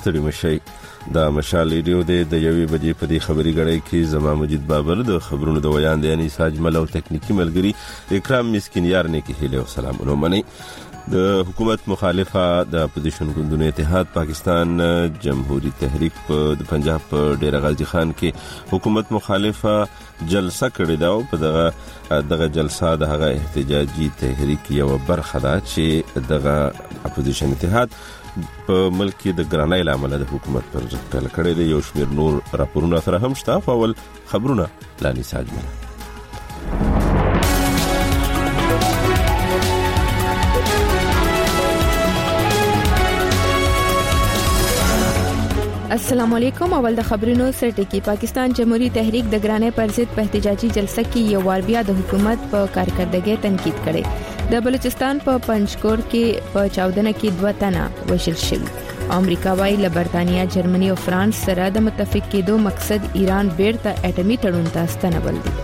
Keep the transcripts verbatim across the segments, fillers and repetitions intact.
ستړي مشي. دا مشال ریډیو د یوې بجې په دې خبري غړې کې زما مجید بابر د خبرونو د ویان دی یعنی ساج مل او تکنیکی ملګری اکرام مسکینیار نه کې هله سلام نو منی. د حکومت مخالفه د اپوزیشن ګوندونو اتحاد پاکستان جمهوریت تحریک د پنجاب په ډیر غازی خان کې حکومت مخالفه جلسه کړې ده او په دغه دغه جلسه د هغه احتجاجي تحریک یو برخه ده چې دغه اپوزیشن اتحاد په ملک کې د ګرانۍ لامل د حکومت پر ضد کړل کړي دي. یو شمیر نور راپورونه سره هم شته خو اول خبرونه لانی ساجمه. السلام علیکم. اول د خبرونو سرټکی. پاکستان جمهوریت تحریک د ګرانۍ پر ضد په احتجاجي جلسه کې یو وار بیا د حکومت په کارکردګۍ تنقید کړي. د بلوچستان په پنجکور کې په چاودنه کې دوه تنه وژل شوي. امریکا وايي له برتانیا، جرمني او فرانس سره د متفق کېدو مقصد ایران بیرته اټومي تړون ته ستنول دي.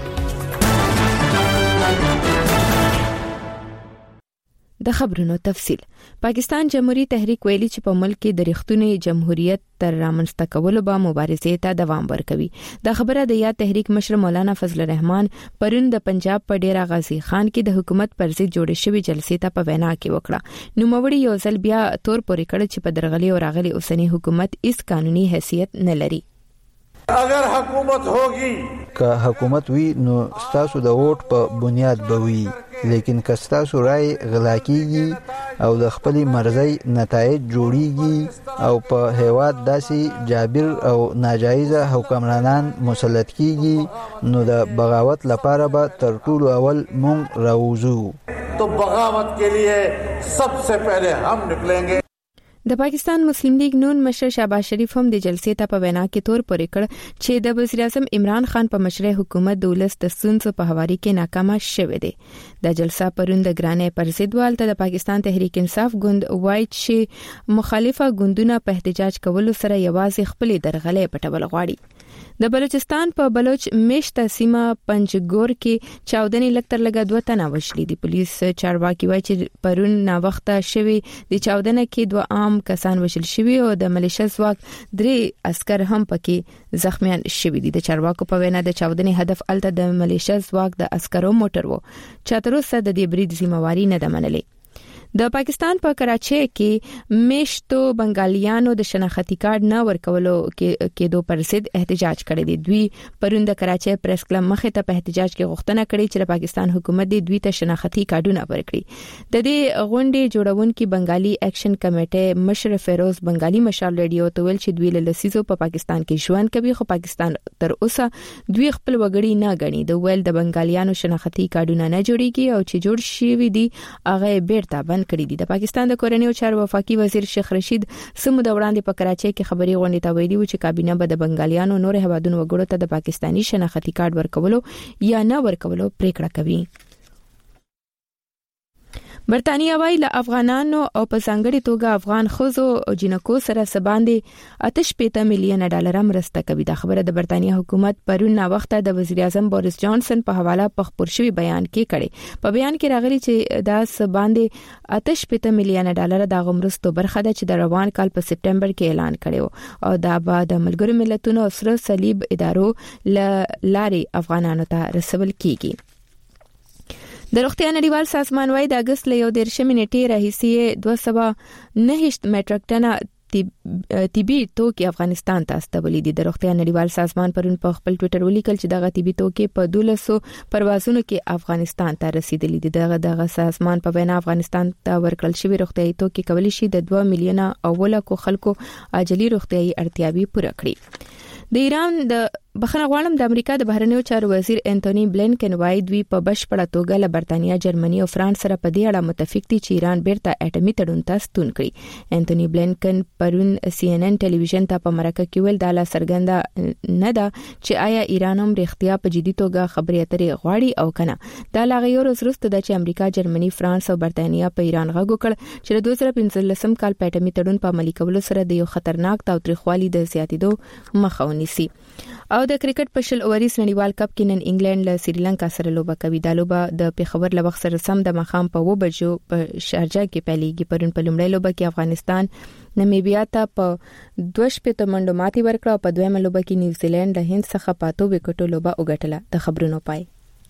د خبرونو تفصیل. پاکستان جمهوریت تحریک ویلي چې په ملک کې د ریښتونی جمهوریت تر رامنځته کولو به مبارزې ته دوام ورکوي. د خبره د یاد تحریک مشر مولانا فضل الرحمن پرون د پنجاب په ډیره غازی خان کې د حکومت پر ضد جوړې شوې جلسې ته په وینا کې وکړه. نو موړي یو ځل بیا تور پورې کړ چې په درغلي او راغلي اوسنی حکومت هیڅ قانوني حیثیت نه لري. اگر حکومت ہوگی که حکومت وی نو ستاسو د ووټ په بنیاد بوي، لیکن که ستاسو رائے غلا کیږي او د خپل مرزي نتایج جوړیږي او په هیواد داسې جابر او ناجایزه حکمرانان مسلط کیږي نو د بغاوت لپاره به تر ټولو اول مونږ راوځو. تو بغاوت کے لیے سب سے پہلے ہم نکلیں گے. د پاکستان مسلم لیگ نون مشر شهباز شریف هم د جلسې ته په وینا کې تور پورې کړ چې د وزیر اعظم عمران خان په مشرۍ حکومت د ولس د ستونزو په هواري کې ناکامه شوه دی. د جلسه پروند ګرانۍ پر ضد والته د پاکستان تحریک انصاف ګوند وایي چې مخالفه ګوندونه په احتجاج کولو سره یوازې خپل درغلې پټول غواړي. د بلوچستان په بلوچ میشته سیمه پنجګور کې چاودنې لکتر لګا دوه تنه وشلې دي. پولیس چارواکي وایي چې پرون نا وخته شوی د چاودنه کې دوه عام کسان وشل شوی او د ملیشیا ځواک درې عسكر هم پکې زخمیان شوی دي. د چارواکو په وینا د چاودنې هدف الته د ملیشیا ځواک د عسکرو موټر وو. چاتروسه د دې برید ذمہواری نه ده منلې. د پاکستان په کراچۍ کې میشتو بنگالیانو د شناختی کارت نه ورکولو کې کېدو پر ضد احتجاج کړی دی. دوی پرون د کراچۍ پریس کلب مخې ته په احتجاج کې غوښتنه کړې چې د پاکستان حکومت د دوی ته شناختی کارتونه ورکړي. د دې غونډې جوړونکي بنگالي اکشن کمیټې مشر فیروز بنگالي مشال ریډیو ته ویل چې دوی له لسیزو په پاکستان کې ژوند کوي خو پاکستان تر اوسه دوی خپل وګړي نه غني. د ویل د بنگالیانو شناختی کارتونه نه جوړیږي او چې جوړ شي دي هغه بیرته کړی دي. د پاکستان د کورنیو چارو وفاقي وزیر شیخ رشید سمو د وړاندې په کراچۍ کې خبري غونډې ته ویلي و چې کابینه به د بنگالیانو نور هوادونو وګړو ته د پاکستاني شناختی کارت ورکولو یا نه ورکولو پریکړه کوي. برتانیا وايي له افغانانو او په ځانګړي توګه افغان ښځو او جنکو سره سباندې آتش پېته میلیونه ډالر مرسته کوي. دا خبره د برتانیا حکومت پرون نا وخته د وزیر اعظم بوریس جانسن په حواله په خبر شوی بیان کې کړي. په بیان کې راغلي چې دا سباندې آتش پېته میلیونه ډالر د غمرستو برخه ده چې د روان کال په سپټمبر کې اعلان کړي او دا به د ملګرو ملتونو او سره صلیب ادارو لارې افغانانو ته رسول کیږي. د روغتیا نړیوال سازمان وايي د اگست له یو دیرشمې نیټې راهیسې دوه سوه نهه میټریک ټنه طبي توکي افغانستان ته استولې دي. د روغتیا نړیوال سازمان پرون په خپل ټوئیټر ولیکل چې دغه طبي توکي په دولس سوه پروازونو کې افغانستان ته رسیدلي دي. دغه دغه سازمان په وینا افغانستان ته ورکړل شوی روغتیايي توکي کولی شي د دوه میلیونه اوله کو خلکو عاجلي روغتیايي اړتیاوې پوره کړي. د ایران د بخښنه غواړم د امریکا د بهرنیو چارو وزیر انټونی بلینکن وايي دوی په بشپړه توګه له برتانیا، جرمني او فرانس سره په دې اړه متفق دي چې ایران بیرته اټومي تړون ته ستون کړي. انټونی بلینکن پرون سی ان ان ټلویزیون ته په مرکه کې ویل دا لا څرګنده نه ده چې آیا ایران هم رښتیا په جدي توګه خبرې اترې غواړي او کنه. دا لا غیر وروسته د چې امریکا، جرمني، فرانس او برتانیا په ایران غږ وکړ چې د دوه زره پنځلسم کال په اټومي تړون په عملي کولو سره د یو خطرناک تاوتریخوالي د زیاتېدو مخه ونیسي. او د کرکټ په شل اوریز نړیوال کپ کې نن انګلند له سریلانکا سره لوبه کوي. دا لوبه د پیښور له وخت سره سم د مخام په و بجو په شارجه کې پیلېږي. پرون په لومړۍ لوبه کې افغانستان نمیبیا ته په دوه شپږ منډو ماتې ورکړه او په دویمه لوبه کې نیوزیلند له هند څخه پاتو وکټو لوبه وګټله. د خبرونو پای.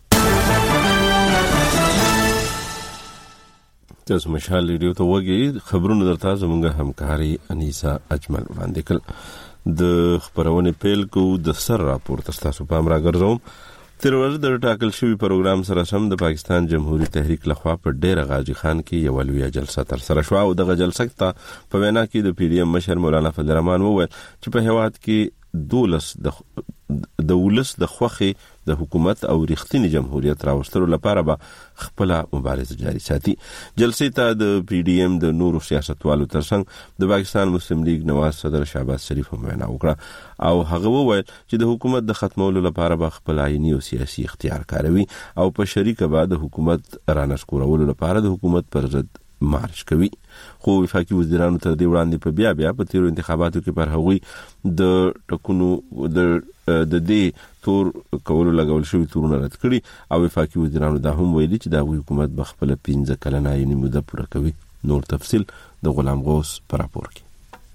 تاسو مشال ریډیو ته وګورئ. خبرونه درته زموږ همکاري انیسا اجمل وړاندې کړل. د خبرونه پیل کو د سر راپور تاسو په امر راګرځوم. تر ورځ د ټاکل شوی پروګرام سره سم د پاکستان جمهوریت تحریک لخوا په ډیره غازی خان کې یو لویه جلسه تر سره شو او دغه جلسه ته په وینا کې د پی ډی ایم مشر مولانا فضل الرحمن وویل چې په هیواد کې دولس د د ولس د خوخي د حکومت او رښتینی جمهوریت راوستلو لپاره به خپل مبارزه جاری ساتي. جلسې ته د پی ډی ایم د نورو سیاستوالو ترڅنګ د پاکستان مسلم لیگ نواز صدر شهباز شریف هم وینا وکړه او هغه وویل چې د حکومت د ختمولو لپاره به خپل آئینی او سیاسي اختیار کاروي او په شریکه به د حکومت رانسکورولو لپاره د حکومت پر ضد مارچ کوي. خو وفاقي وزیرانو تر دې وړاندې په بیا بیا په تیرو انتخاباتو کې پر هغوی د ټکونو د د دې تور کولو لګول شوی تورونه رد کړي او وفاقي وزیرانو دا هم ویلي چې د حکومت بخپل پنځه کلنه یې موده پوره کوي. نور تفصیل د غلام غوث پر راپور کې.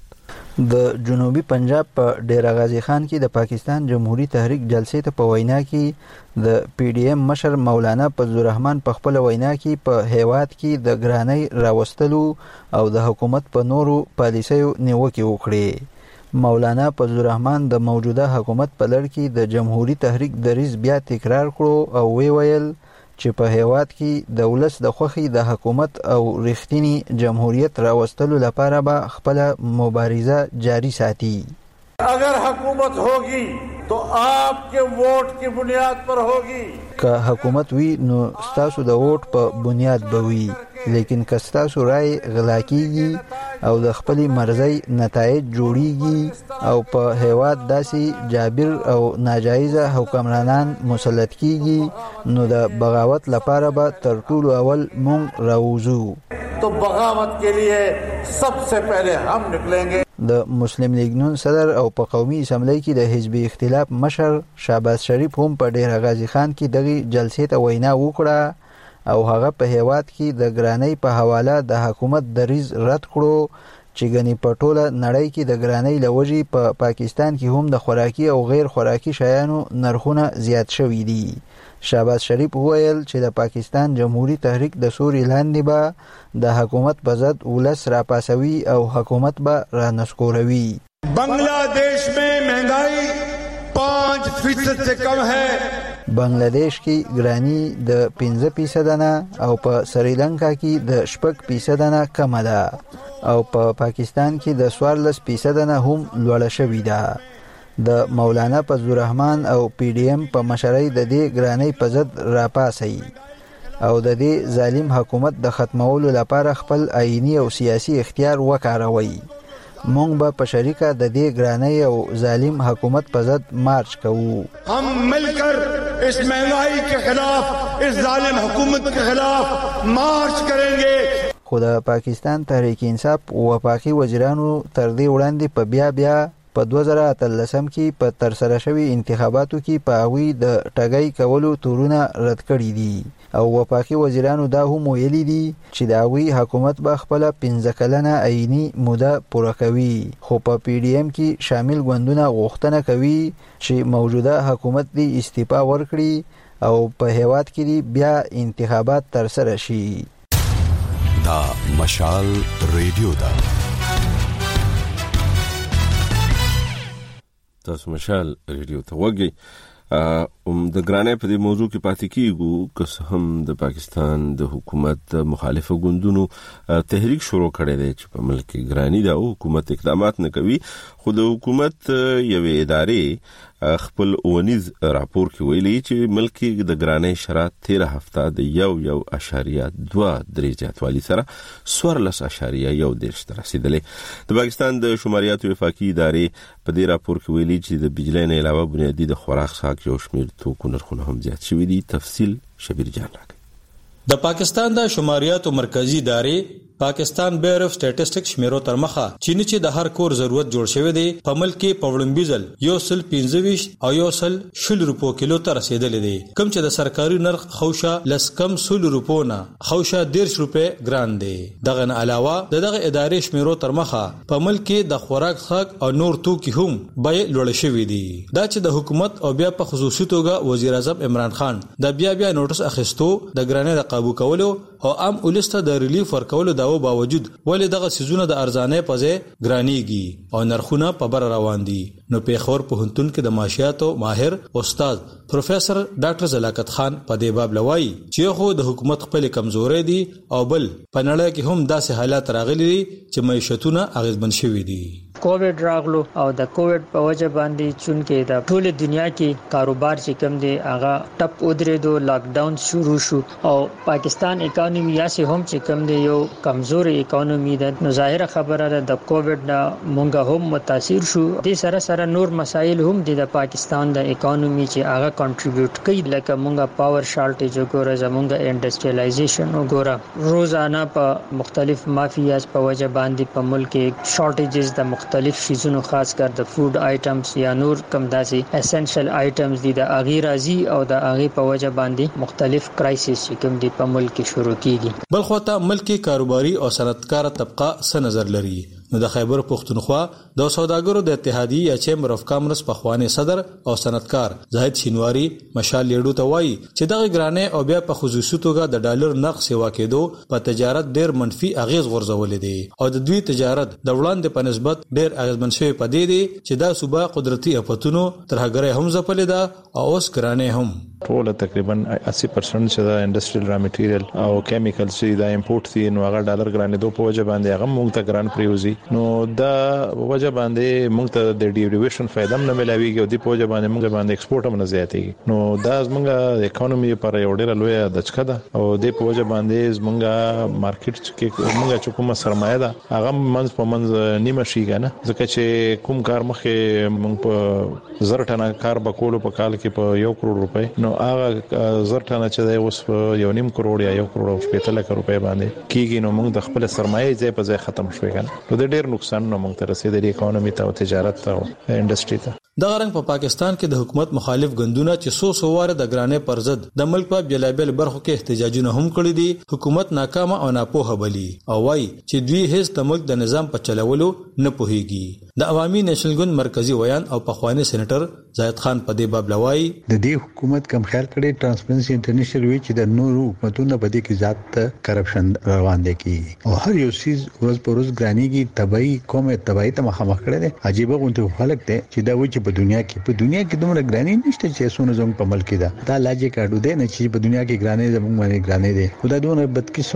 د جنوبي پنجاب په ډیره غازی خان کې د پاکستان جمهوریت تحریک جلسې ته په وینا کې د پی ډی ایم مشر مولانا فضل الرحمن په خپل وینا کې په هیواد کې د ګرانۍ راوستلو او د حکومت په نورو پالیسیو نیوکې وکړې. مولانا فضل الرحمن د موجوده حکومت په لړ کې د جمهوریت تحریک دریځ بیا تکرار کړو او وی ویل چې په هیواد کې د ولس د خوخي د حکومت او رښتینی جمهوریت راوستلو لپاره به خپل مبارزه جاری ساتي. اگر حکومت ہوگی تو آپ کے ووٹ کی بنیاد پر ہوگی. که حکومت وی نو ستاسو د ووټ په بنیاد به وي، لیکن که ستاسو رای غلا کیږي او د خپلې مرزۍ نتایج جوړیږي او په هیواد داسې جابر او ناجایزه حکمرانان مسلط کیږي نو د بغاوت لپاره به تر ټولو اول مونږ راوځو. تو بغاوت کے لیے سب سے پہلے ہم نکلیں گے. د مسلم لیگ نون صدر او په قومي اسمبلی کې د حزب اختلاف مشر شهباز شریف هم په ډیره غازی خان کې دغه جلسې ته وینا وکړه او هغه په هیواد کې د ګرانۍ په حواله د حکومت دریځ رد کړو چې غني په ټوله نړۍ کې د ګرانۍ لوجي په پا پاکستان کې هم د خوراکي او غیر خوراکي شیانو نرخونه زیات شوي دي. شهباز شریف وویل چې د پاکستان جمهوریت تحریک د سوري لاندې به د حکومت په ضد ولس راپاسوي او حکومت به رانسکوروي. بنگلادیش میں مہنگائی پانچ فیصد سے کم ہے. بنگلادیش کې ګرانی د پنځه فیصد نه او په سریلانکا کې د شپږ فیصد نه کم ده او په پاکستان کې د څوارلس فیصد نه هم لوړه شوې ده. د مولانا فضل الرحمن او پی ډی ایم په مشرۍ د دې ګرانۍ په ضد راپاسي او د دې ظالم حکومت د ختمولو لپاره خپل آئینی او سیاسي اختیار وکاروي. مونږ به په شریکه د دې ګرانۍ او ظالم حکومت په ضد مارچ کوو. ہم مل کر اس مہنگائی کے خلاف، اس ظالم حکومت کے خلاف مارچ کریں گے. خو د پاکستان تحریک انصاف وفاقي وزیرانو تر دې وړاندې په بیا بیا په دوه زره اتلسم کې په ترسره شوي انتخاباتو کې په هغوی د ټګۍ کولو تورونه رد کړي دي او وفاقي وزیرانو دا هم ویلي دي چې د هغوی حکومت به خپله پنځه کلنه آئیني موده پوره کوي. خو په پی ډی ایم کې شامل ګوندونه غوښتنه کوي چې موجوده حکومت دی استعفا ورکړي او په هیواد کې دی بیا انتخابات ترسره شي. دا مشال ریډیو دا تاسو مشال ریډیو ته وګورئ. ام د ګرانۍ په دې موضوع کې پاتې کیږو که هم د پاکستان د حکومت مخالف ګوندونو تحریک شروع کړی دی چې په ملک کې ګرانی دا حکومت اقدامات نه کوي. خو د حکومت یوې ادارې خپل اونیز راپور کې ویلي چې ملک کې د ګرانۍ شرایط تیره هفته د یو یو اشاریه دوه درې زیاتوالي سره څوارلس اشاریه یو دېرش ته رسیدلې. د پاکستان د شماریاتو وفاقي ادارې په دې راپور کې ویلي چې د بجلی نه علاوه بنیادي د خوراک څښاک یو شمېر توکو نرخونه هم زیات شوي دي. تفصیل شبیر جان راکړي. د پاکستان د شماریاتو مرکزی ادارې پاکستان بیورو سټیټسټیک شمیرو تر مخه چین چې د هر کور ضرورت جوړ شوی دی په ملک کې پوړم بیزل یو سل پنځه ویشت او یو سل شل روپو کیلو ته رسیدلی دی کوم چې د سرکاري نرخ خوشه لس کم سل روپو نه خوشه ډیرش روپے ګران دی دغه نه علاوه دغه ادارې شمیرو تر مخه په ملک کې د خوراک خاک او نور توکي هم بیه لوړ شوې دي دا چې د حکومت او بیا په خصوصي توګه وزیر اعظم عمران خان د بیا بیا نوټس اخیستو د ګرانې د قابو کولو او عام ولسته د ریلیف ورکولو داو باوجود ولې دغه سيزونه د ارزانه په ځای ګرانېږي او نرخونه په بر روان دي نو پیښور په هنتون کې د ماشياتو ماهر استاد پروفیسور ډاکټر زلاکت خان په دې باب لوي چې خو د حکومت خپل کمزوري دي او بل په نړۍ کې هم داسې حالات راغلي دي چې معیشتونه اغیزمن شوي دي کووډ راغلو او د کووډ په وجه باندې چونکې د ټول دنیا کې کاروبار چې کم دی هغه ټپ ودرېدو لاک ډاون شروع شو او پاکستان اکانومي یا سه هم چې کم دی یو کمزوري اکانومي ده نو ظاهره خبره ده د کووډ نه مونږه هم متاثر شو د سره سره نور مسایل هم دي د پاکستان د اکانومي چې هغه کنټریبیوټ کوي لکه مونږه پاور شارټیج وګوره زمونږه انډستریالایزیشن وګوره روزانه په مختلف مافیاز په وجه باندې په ملک کې شارټیجز د مختلف شیزونو خاص کر د فود آیټمز یا نور کم داسې اسنشل آیټمز دي د اغي راځي او د اغي په وجه باندې مختلف کرایسس چې کوم دي په ملک کې شروع کیږي بل خو ته ملک کې کاروباري او صنعتکار طبقه څه نظر لري نو د خیبر پختونخوا د سوداګرو د اتحادیې یا چیمبر اف کامرس په خوانې صدر او صنعتکار زاهد شینواری مشال لیډو ته وایي چې دغه ګرانې او بیا په خصوصي توګه د ډالر نقص سیوا کېدو په تجارت ډېر منفي اغیز غورځولې دي او د دوی تجارت د وړاندې په نسبت ډېر اغیزمن شوی پدې دي چې دا صوبه قدرتي اپتونو تر هغه هم ځپلې ده او اوس ګرانې هم ټول تقریبا اسی پرسنټ چې د انډستریال را میټیریل او کیمیکل چې د امپورټ دي نو هغه ډالر ګرانې دوه په وجه باندې هغه موږ ته ګران پریوزي نو دا وجه باندې موږ ته د ډیریویشن فائدہ نه ملاويږي او د په وجه باندې موږ باندې ایکسپورټ هم نه زیاتېږي نو دا زموږ د اکانومي پر یو ډېر لوی دچکه ده او د په وجه باندې زموږ مارکیټ کې موږ چې کومه سرمایه ده هغه منځ په منځ نیمه شي کنه ځکه چې کوم کار مخه موږ په زر ټنه کار بکولو په کال کې په یو کروڑ روپۍ نو هغه زر ټنه چې د اوس یو نیم کروڑ یا یو کروڑ او شپږ لک روپۍ باندې کیږي نو موږ د خپل سرمایه ځای په ځای ختم شوی کنه نو د ډېر نقصان نو موږ ته رسیدلی اکانومي ته او تجارت ته او انډستری ته دغه رنګ په پاکستان کې د حکومت مخالف ګوندونه چې سو سواره د ګرانې پر ضد د ملک په بلابل برخو کې احتجاجونه هم کړی دي حکومت ناکامه او ناپوهه بلی او وايي چې دوی هیڅ د ملک د نظام په چلولو نه پوهیږي د عوامي نېشنل ګوند مرکزی ویان او پخوانی سېنیټر زاهد خان په دې باب لوي د دې حکومت کم خیال کړي ټرانسپرنسي انټرنیشنل وی چې د نورو حکومتونو په دې کې ذات کرپشن روان دي کی او هر یو سیز ورځ پر ورځ ګرانېږي تبعی قومه تبعی ته مخامخ کړي دي عجیب غونډه خلک دي چې دا وی چې په دنیا کې په دنیا کې دومره ګرانې نشته چې سونه زموږ په ملک ده دا لاجه کاډو دي نه چې په دنیا کې ګرانې زموږ باندې ګرانې دي خدای دونه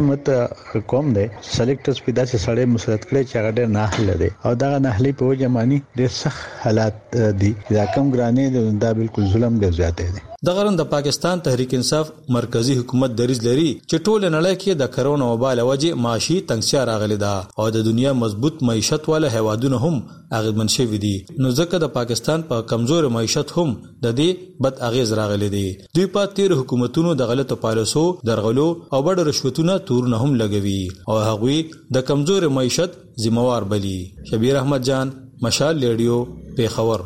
بدقسمت قوم دي سلیکټرز په داسې سړی مسلط کړي چې هغه ډېر نه حل دي او دا نه حلې په وجه معنی ډېر سخت حالات دي دا کم ګرانې دا بالکل ظلم دی زیاته دي دغه رند د پاکستان تحریک انصاف مرکزی حکومت دریز لري چې ټول نړۍ کې د کرونا وبا له وجې معاشي تنګسیا راغلي ده او د دنیا مضبوط معیشت والا هیوادونه هم اغیزمن شوي دي نو ځکه د پاکستان په کمزور معیشت هم د دې بد اغیز راغلي دي دوی په تیر حکومتونو د غلطو پالیسو درغلو او بډ رشوتونو تورونه هم لګوي او هغوی د کمزور معیشت ذمہوار بلی شبیر احمد جان مشال ریډیو پیښور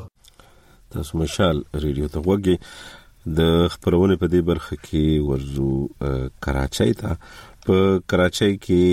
تاسو مشال ریډیو ته وګورئ د خبرونه په دې برخه کې ورزو کراچۍ ته په کراچۍ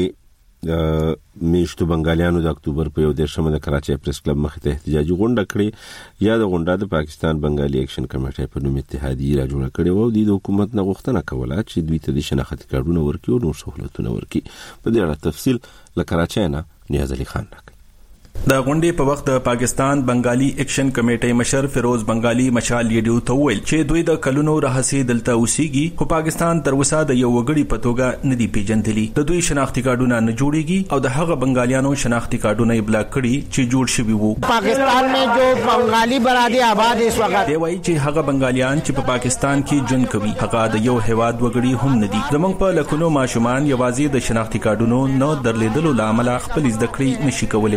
کې میشتو بنگالیانو د اکتوبر په یو دیرشمه د کراچۍ پریس کلب مخې ته احتجاجي غونډه کړې یا د غونډه د پاکستان بنگالي اکشن کمیټې په نوم اتحادیه را جوړه کړې و او د حکومت نه غوښتنه کوله چې دوی ته د شناخت کارتونه ورکړي او نور سہولتونه ورکړي په دې اړه تفصیل له کراچۍ نه نیاز علي خان راکړي د غونډې په وخت د پاکستان بنگالي اکشن کمیټې مشر فیروز بنگالي مشال لیډیو ته ویل چې دوی د کلونو راهسي دلته اوسېږي خو پاکستان تر اوسه د یو وګړي په توګه ندي پیژندلي د دوی شناختی کارتونه نه جوړيږي او د هغه بنگالیانو شناختی کارتونه یې بلاک کړي چې جوړ شوي وو پاکستان میں جو بنگالی برادری آباد اس وخت دی وایي چې هغه بنگالیان چې په پاکستان کې ژوند کوي هغه د یو هیواد وګړي هم ندي زمونږ په لکونو ماشومان یوازې د شناختی کارتونو نه درلیدلو لامل خپل زده کړې نشي کولای د دې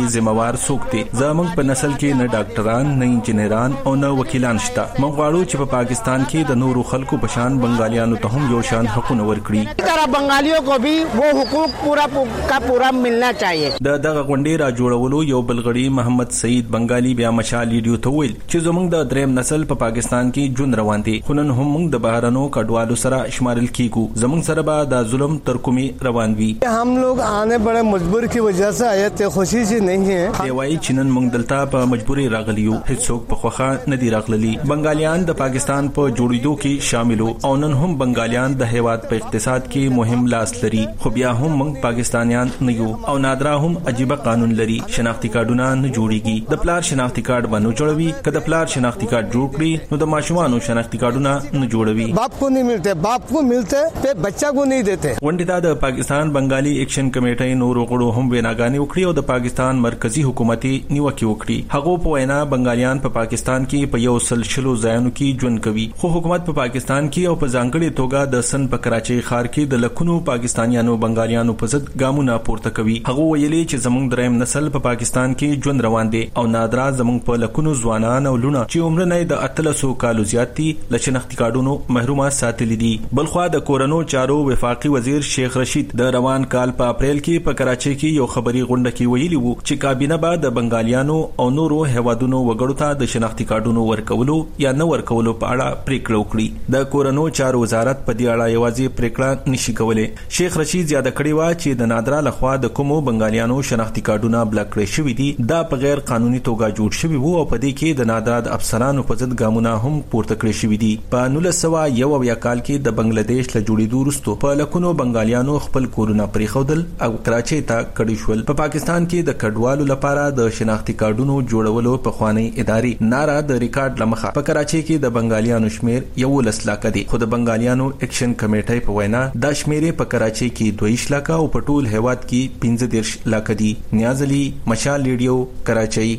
کې ذمہوار څوک دي؟ زموږ په نسل کې نه ډاکټران نه انجنیران او نه وکیلان شته. موږ غواړو چې په پاکستان کې د نورو خلکو په شان بنگالیانو ته هم یو شان حقونه ورکړي. طرح بنگالیوں کو بھی وہ حقوق پورا کا پورا ملنا چاہیے. د دغه غونډې را جوړولو یو بلغړي محمد سعید بنگالی بیا مشال ریډیو ته ویل چې زموږ د دریم نسل په پاکستان کې ژوند روان دي، خو نن هم موږ د بهرانو کډوالو سره شمارل کیږو. زموږ سره به د ظلم تر کومې روان وي. हम लोग आने बड़े मजबूर की वजह से आए थे, खुशी से नहीं है. دی وايي چې نن موږ دلته په مجبوري راغلیو، هیڅوک په خوخه نه دی راغلي. بنگالیان د پاکستان په جوړیدو کې شاملو او نن هم بنگالیان د هیواد په اقتصاد کې مهم لاس لري، خو بیا هم موږ پاکستانیان نه یو او نادرا هم عجیب قانون لري. شناختی کارتونه نه جوړیږي. د پلار شناختی کارت باندې جوړوي، کله پلار شناختی کارت جوړ کړي نو د ماشومانو شناختی کارتونه نه جوړوي. باپ کو نہیں ملتے، باپ کو ملتے ته بچا کو نہیں دیتے. ونډه د پاکستان بنگالی ایکشن کمیټې نورو غړو هم ویناګانې وکړي او د پاکستان مرکزی حکومت نیوکه وکړي. هغه په وینا بنگالیان په پاکستان کې په یو سل شلو ځایونو کې ژوند کوي، خو حکومت په پاکستان کې او په ځانګړي توګه د سن په کراچۍ ښار کې د لکونو پاکستانیانو بنگالیانو په ضد ګامونه پورته کوي. هغه ویلي چې زموږ دریم نسل په پاکستان کې ژوند روان دي او نادرا زموږ په لکونو ځوانان او لونه چې عمر نه د اتلسو کالو زیات دي له شناختی کارتونو محرومه ساتلي دي. بلخوا د کورونو چارو وفاقي وزیر شیخ رشید د روان کال په اپریل کې په کراچۍ کې یو خبري غونډه کې ویلي وو چې کابینه به د بنگالیانو او نورو هیوادونو وګړو ته د شناختی کارتونو ورکولو یا نه ورکولو په اړه پریکړه وکړي. د کورونو چارو وزارت په دې اړه یوازې پریکړه نشي کولای. شیخ رشید زیاده کړی و چې د نادرا لخوا د کومو بنگالیانو شناختی کارتونه بلاک کړی شوی دي دا په غیر قانوني توګه جوړ شوی وو او په دې کې د نادرا د افسرانو په ضد ګامونه هم پورته کړی شوی دي. په نولس سوه یو اویا کال کې د بنگلاديش له جوړېدو وروسته په لکونو بنگالیانو خپل کورونه پریښودل او کراچۍ ته کډی شول. په پاکستان کې د کډوالو لپاره د شناختی کارتونو جوړولو په خوانی ادارې نارا د ریکارډ لمخه په کراچۍ کې د بنگالیانو شمیر یو لس لاکه دی، خو د بنگالیانو ایکشن کمیټې په وینا دا شمیر په کراچۍ کې دویش لاکه او په ټول هیواد کې پنځه دیرش لاکه دی. نیاز علي، مشال ریډیو، کراچۍ.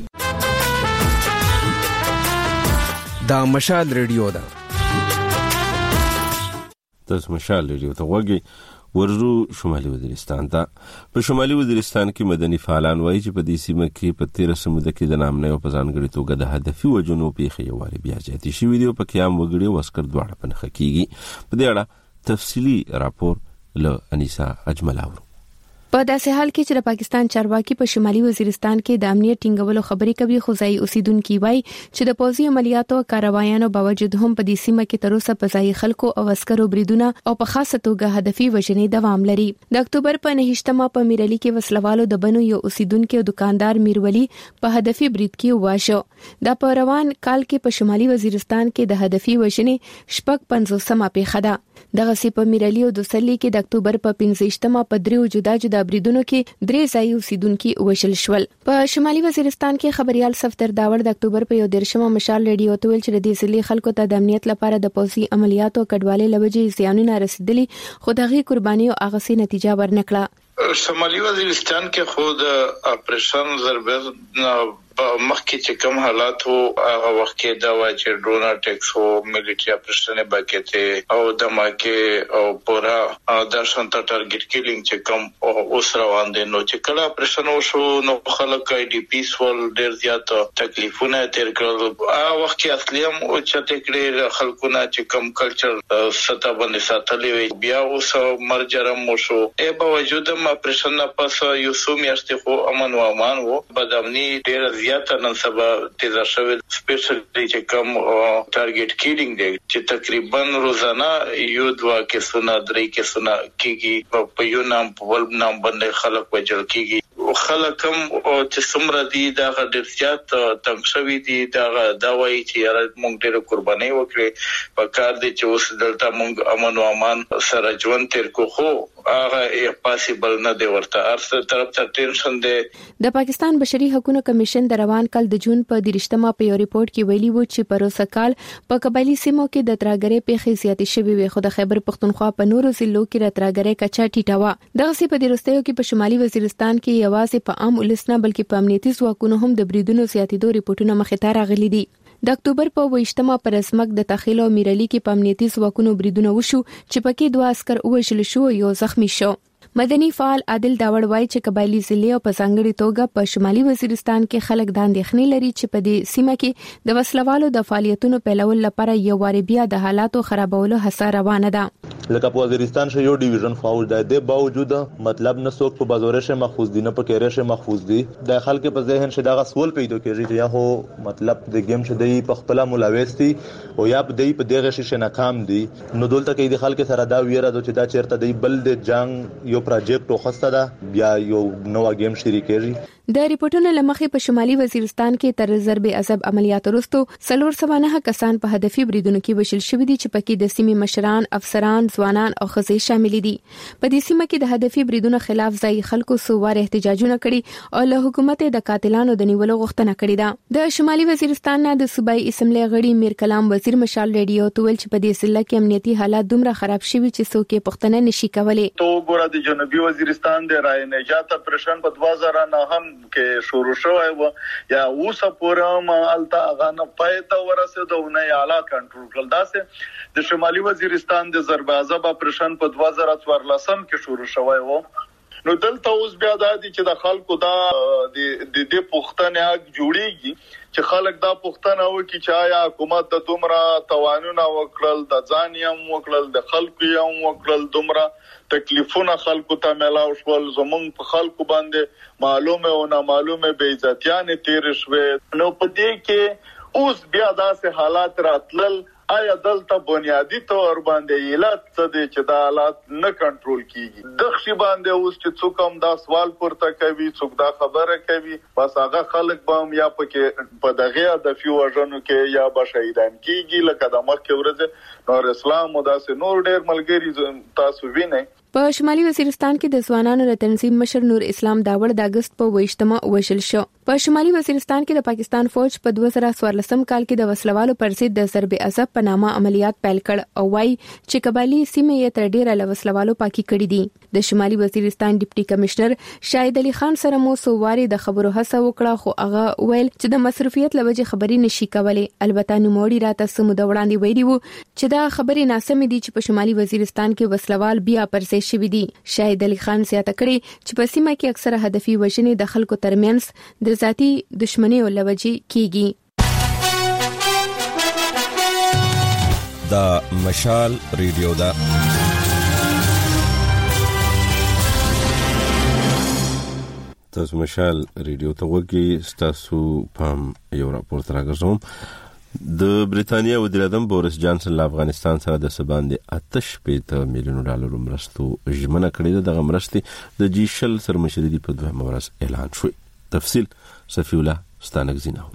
دا مشال ریډیو ده. تاسو مشال ریډیو ته وګورئ. ورزو شمالي وزیرستان ته په شمالي وزیرستان کې مدني فعالان وایي چې په دې سیمه کې په تیر سموده کې د نامنۍ او په ځانګړي توګه د هدفي وجنو پیښې یواري بیا زیاتې شوې دي او په قیام وګړي او عسکر دواړه په نښه کېږي. په دې اړه تفصیلي راپور له انیسا اجمل اورو. په داسې حال کې چې د پاکستان چارواکي په شمالي وزیرستان کې د امنیت ټینګولو خبرې کوي، خو ځای اوسیدونکو وایي چې د پوځي عملیاتو او کاروایانو باوجود هم په دې سیمه کې تر اوسه په ځای خلکو او عسکرو بریدونه او په خاصه توګه هدفي وژنې دوام لري. د اکتوبر په نهشتمه په میرالي کې وسلوالو د بنو یو اوسیدونکو دکاندار میرولی په هدفي برید کې واشه. دا په روان کال کې په شمالي وزیرستان کې د هدفي وژنې شپږ پنځوسمه پیښه ده. دغه سی په میرالي او دوسلي کې د اکتوبر په پنځشتمه په دریو جدا جدا بریدونو کې درې ځای اوسیدونکو وشل شول. په شمالي وزیرستان کې خبريال صفدر داور د اکتوبر په یو دیرشمه مشال ریډیو ته ویل چې د دې ځلې خلکو ته د امنیت لپاره د پوځي عملیاتو کډوالۍ لوجې زیانونه رسیدلي، خو دغه قرباني او اغسي نتیجه ورنکړه. شمالي وزیرستان کې خود اپریشن ضربت مخکې چې کوم حالات وو هغه وخت کې دا و چې ډرون اټیکس او ملټری اپریشن باکته او دماکه او پورا د شانت ټارګټ کیلینګ چې کوم اوس روان دي. نو چې کله اپریشن وشو نو خلک آی ډی پیس ول ډیر زیات تکلیفونه تیر کړل. هغه وخت کې اصلي هم او چې تکړه خلکونه چې کوم کلچر ستا باندې ساتلې وي بیا اوس مرجرم وشو. ای باوجود هم اپریشن نه پس یو سو میاشتې خو امن و امان وو. بدامنی ډیر زیاته نن سبا تیزه شوې سپیشلی چې کوم ټارګټ کیلینګ دی چې تقریبا روزانه یو دوا کیسونه درې کیسونه کیږي په یو نام په ول نام باندې خلک وجل کیږي. خلک هم چې څومره دي دا ډیر زیات تنګ شوي دي. دا دا وایي چې یاره موږ ډېر قرباني وکړې په کار دي چې اوس دلته موږ امن او امان سره ژوند تیر کو، خو هغه پاسیبل نه دی ورته هر طرف ته ټینشن دی. د پاکستان بشري حقوقو کمیشن د روان کال د جون په دیرشتمه په یو ریپورت کې ویلي وو چې پروسه کال په قبایلی سیمو کې د ترګرې پیښې زیاتې شوې وي، خو د خیبر پختونخوا په نورو ضلعو کې د ترګرې کچا ټیټه و. دغه سی په دیرستیو کې په شمالي وزیرستان کې یوازې په عام ولس نه بلکې په امنیتي ځواکونو هم د بریدونو زیاتېدو ریپورتونه مخې ته راغلي دي. د اکتوبر په ویشتمه پر اسمک د تخیل او میرالي کې په امنیتي ځواکونو بریدونه وشو چې پکې دوه عسكر وژل شو یو زخمی شو. مدني فعال عادل داوړ وایي چې قبایلی ضلع او په ځانګړي توګه په شمالي وزیرستان کې خلک د اندېښنې لري چې په دې سیمه کې د وسلوالو د فعالیتونو پیلول لپاره یو واری بیا د حالاتو خرابولو هڅه روانه ده. لکه په وزیرستان شې یو ډیویژن فاول دی د باوجود مطلب نه څوک په بازارشه محفوظ دي نه په کېرشه محفوظ دي د خلک په ذهن شې دغه سوال پیدا کیږي چې یا هو مطلب د گیم شې دی په خپل ملاويستي او یا په دې په دغه شې ناکام دي نو دلته کې د خلک سره دا ویره ده چې دا چیرته دی بل د جنگ یو پروجیکټ وخسته ده بیا یو نو گیم شریکېږي. د ریپورتونو لمخې په شمالي وزیرستان کې تر ضرب عذاب عملیات وروسته څلور سوه نه کسان په هدفي بریدونو کې وشل شوي دي چې پکې د سیمې مشران، افسران، ځوانان او ښځې شامل دي. په دې سیمه کې د هدفي بریدونو خلاف ځای خلکو سووار احتجاجونه کړي او له حکومت د قاتلانو د نیولو غوښتنه کړې ده. د شمالي وزیرستان نه د صوبایي اسمبلی غړي میر کلام وزیر مشال ریډیو ته ویل چې په دې ضلع کې امنیتي حالات دومره خراب شوي چې څوک یې پوښتنه نشي کولای. تو ګوره د جنوبي وزیرستان د رای نجات اپریشن په دوه زره نه هم کې شروع شوی و یا اوسه پورم التا غانه پایته ورسېدو نه اعلی کنټرول کړل. داسې د شمالي وزیرستان د ضرب عذاب اپریشن په دوه زره څوارلسم کې شروع شوی و. نو دلته اوس بیا د دې چې د خلکو دا د دې پښتنه حق جوړیږي چې خلک دا پښتنه وکړي چې آیا حکومت د دومره توانونه وکړل د ځانیم وکړل د خلکو یې وکړل دومره تکلیفونه خلکو ته ملاو شول زمونږ په خلکو باندې معلومه او نه معلومه بے عزتیانه تیر شوه. نو په دې کې اوس بیا داسې حالات راتلل آیا دلته بنیادی تور باندې علت څه دي چې دا حالات نه کنټرول کیږي. دغشي باندې اوس چې څوک هم دا سوال پورته کوي څوک دا خبره کوي بس هغه خلک به هم یا پکې په دغه د فیو وژنو کې یا به شهیدان کیږي لکه د مخکې ورځ نور اسلام او داسې نور ډېر ملګری تاسو وینئ. په شمالي وزیرستان کې د ځوانانو د تنظیم مشر نور اسلام داوړ د اگست په ویشتمه وشل شو. په شمالي وزیرستان کې د پاکستان فوج په دوه زره څوارلسم کال کې د وسلوالو پر ضد د ضرب عذاب په نامه عملیات پیل کړ او وايي چې قبایلی سیمې یې تر ډیره له وسلوالو پاکي کړې دي. د شمالي وزیرستان ډیپټي کمشنر شاهد علي خان سره مو سوواري د خبرو هڅه وکړه خو هغه ویل چې د مصرفیت لوجه خبري نشي کولای. البته نوموړي راته سمو د وړاندې ویلي وو چې دا خبري ناسمې دي چې په شمالي وزیرستان کې وسلوال بیا پر ځای شوي دي. شاهد علي خان زیاته کړې چې په سیمه کې اکثره هدفي وژنې د خلکو ترمنځ د ذاتي دښمنۍ لوجه کیږي. دا مشال ریډیو دا تاسو مشال ریډیو ته وګورئ. تاسو پام یو راپور راغزوم. د بریتانیا وزیر اعظم بوریس جانسن له افغانستان سره د سباندې آتش پېته میلیون ډالر مرستو ژمنه کړې ده. دغه مرستې د جی شل سرمشري په دوه ورځ اعلان شوې. تفصیل صفی الله ستانګزینه.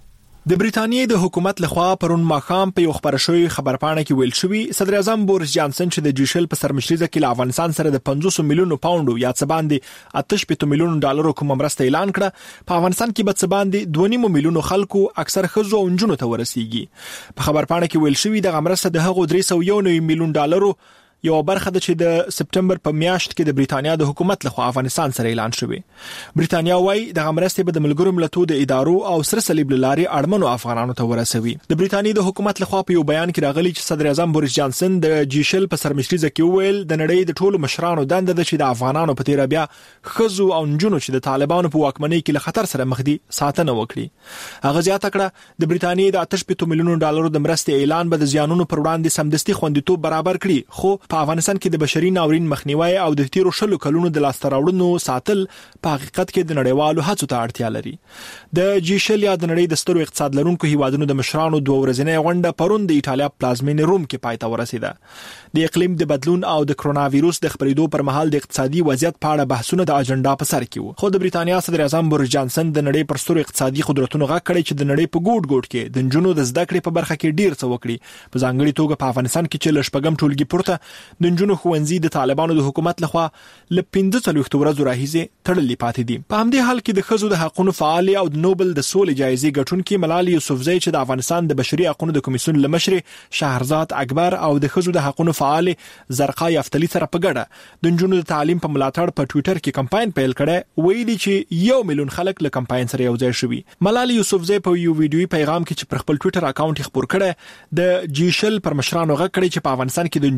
د بریتانیې د حکومت لخوا پرون ماخام په یو خبر شوی خبرپاڼه کې ویل شوی صدر اعظم بوریس جانسن چې د جیشل په سرمشري کې له افغانستان سره د پنځوس میلیونو پاونډو یا څه باندې آتش پېته میلیون ډالر کوم مرسته اعلان کړه. په افغانستان کې به څه باندې دوه نیم میلیونو خلکو اکثر ښځو او نجونو ته ورسیږي. په خبرپاڼه کې ویل شوی د مرسته د هغو درې سوه یو نوي میلیون ډالرو یو برخه ده چې د سپټمبر په میاشت کې د بریتانیا د حکومت لخوا افغانستان سره اعلان شوی. بریتانیا وايي د مرستې به د ملګرو ملتونو د ادارو او سره صلیب لاري اړمنو افغانانو ته ورسوي. د بریتانیا د حکومت لخوا په یو بیان کې راغلي چې صدر اعظم بوریس جانسن د جیشل په سرمشري کې ویل د نړۍ د ټولو مشرانو دنده ده چې د افغانانو په تیر بیا خزو او نجونو چې د طالبانو په واکمنۍ کې له خطر سره مخ دي ساتنه وکړي. هغه زیاته کړه د بریتانیا د آتش پېته میلیون ډالرو د مرستې اعلان به د زیانونو پر وړاندې سمدستي خوندیتوب برابر کړي خو په افغانستان کې د بشري ناورین مخنیوي او د تیرو شلو کلونو د لاستراوړنو ساتل په حقیقت کې د نړیوالو هڅو ته اړتیا لري. د جیشل یا د نړۍ د سترو اقتصاد لرونکو هیوادونو د مشرانو دوه ورځنۍ غونډه پرون د ایټالیا پلازمینې روم کې پای ته ورسیده. د اقلیم د بدلون او د کرونا وایروس د خپرېدو پر مهال د اقتصادي وضعیت په اړه بحثونه د اجنډا په سر کې وو. خو د بریتانیا صدر اعظم بوریس جانسن د نړۍ پر سترو اقتصادي قدرتونو غږ کړی چې د نړۍ په ګوټ ګوټ کې د نجونو د زده کړې په برخه کې ډیر څه وکړي. په ځانګړي توګه په افغانستان کې چې لشپګم ټولګي پورته د نجونو ښوونځي د طالبانو د حکومت لخوا ل پنځه څلوېښت ورځې راهیسې تړلې پاتې دي. په همدې حال کې د ښځو د حقوقو فعال او د نوبل د سولې جایزې ګټونکي ملالۍ یوسفزۍ چې د افغانستان د بشري حقوقو د کمیسیون لمشر شهرزاد اکبر او د ښځو د حقوقو فعال زرقا یفتلی سره په ګډه د نجونو د تعلیم په ملاتړ په ټوئیټر کې کمپاین پیل کړي ویلي چې یو میلیون خلک له کمپاین سره یو ځای شوي. ملالۍ یوسفزۍ په یو ویډیوي پیغام کې چې پر خپل ټوئیټر اکاونټ خبر کړي د جیشل پر مشرانو غږ کړي چې په افغانستان کې د نجونو د زده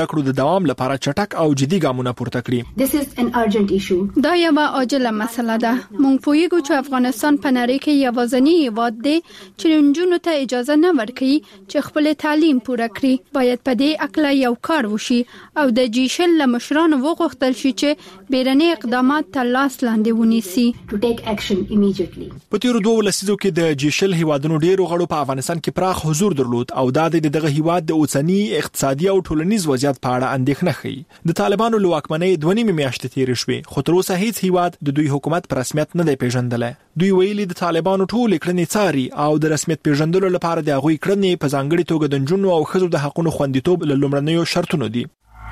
زده کړو د دوام لپاره چټک او جدي ګامونه پورته کړي. This is an urgent issue. دا یو عاجله مسله ده. موږ پوهیږو چې افغانستان په نړۍ کې یوازینی هیواد دی چې نجونو ته اجازه نه ورکوي چې خپل تعلیم پوره کړي. باید په دې اکله یو کار وشي او د جیشل له مشرانو وغوښتل شي چې بیرني اقدامات تر لاس لاندې ونیسي. To take action immediately. په تیرو دوه لسیزو کې د جیشل هیوادونو ډیرو غړو په افغانستان کې پراخ حضور درلود او دا د دغه هیواد د اوسنی اقتصادي او ټولنیز وضعیت په اړه اندېښنه ښيي. د طالبانو له واکمنۍ دوه نیمې میاشتې تیرې شوې خو تر اوسه هیڅ هیواد د دوی حکومت پر رسمیت نه دی پیژندلی. دوی ویلي د طالبانو ټول کړنې څاري او د رسمیت پیژندلو لپاره د هغوی کړنې په ځانګړي توګه د نجونو او ښځو د حقوقو خوندیتوب له لومړنیو شرطونو دي.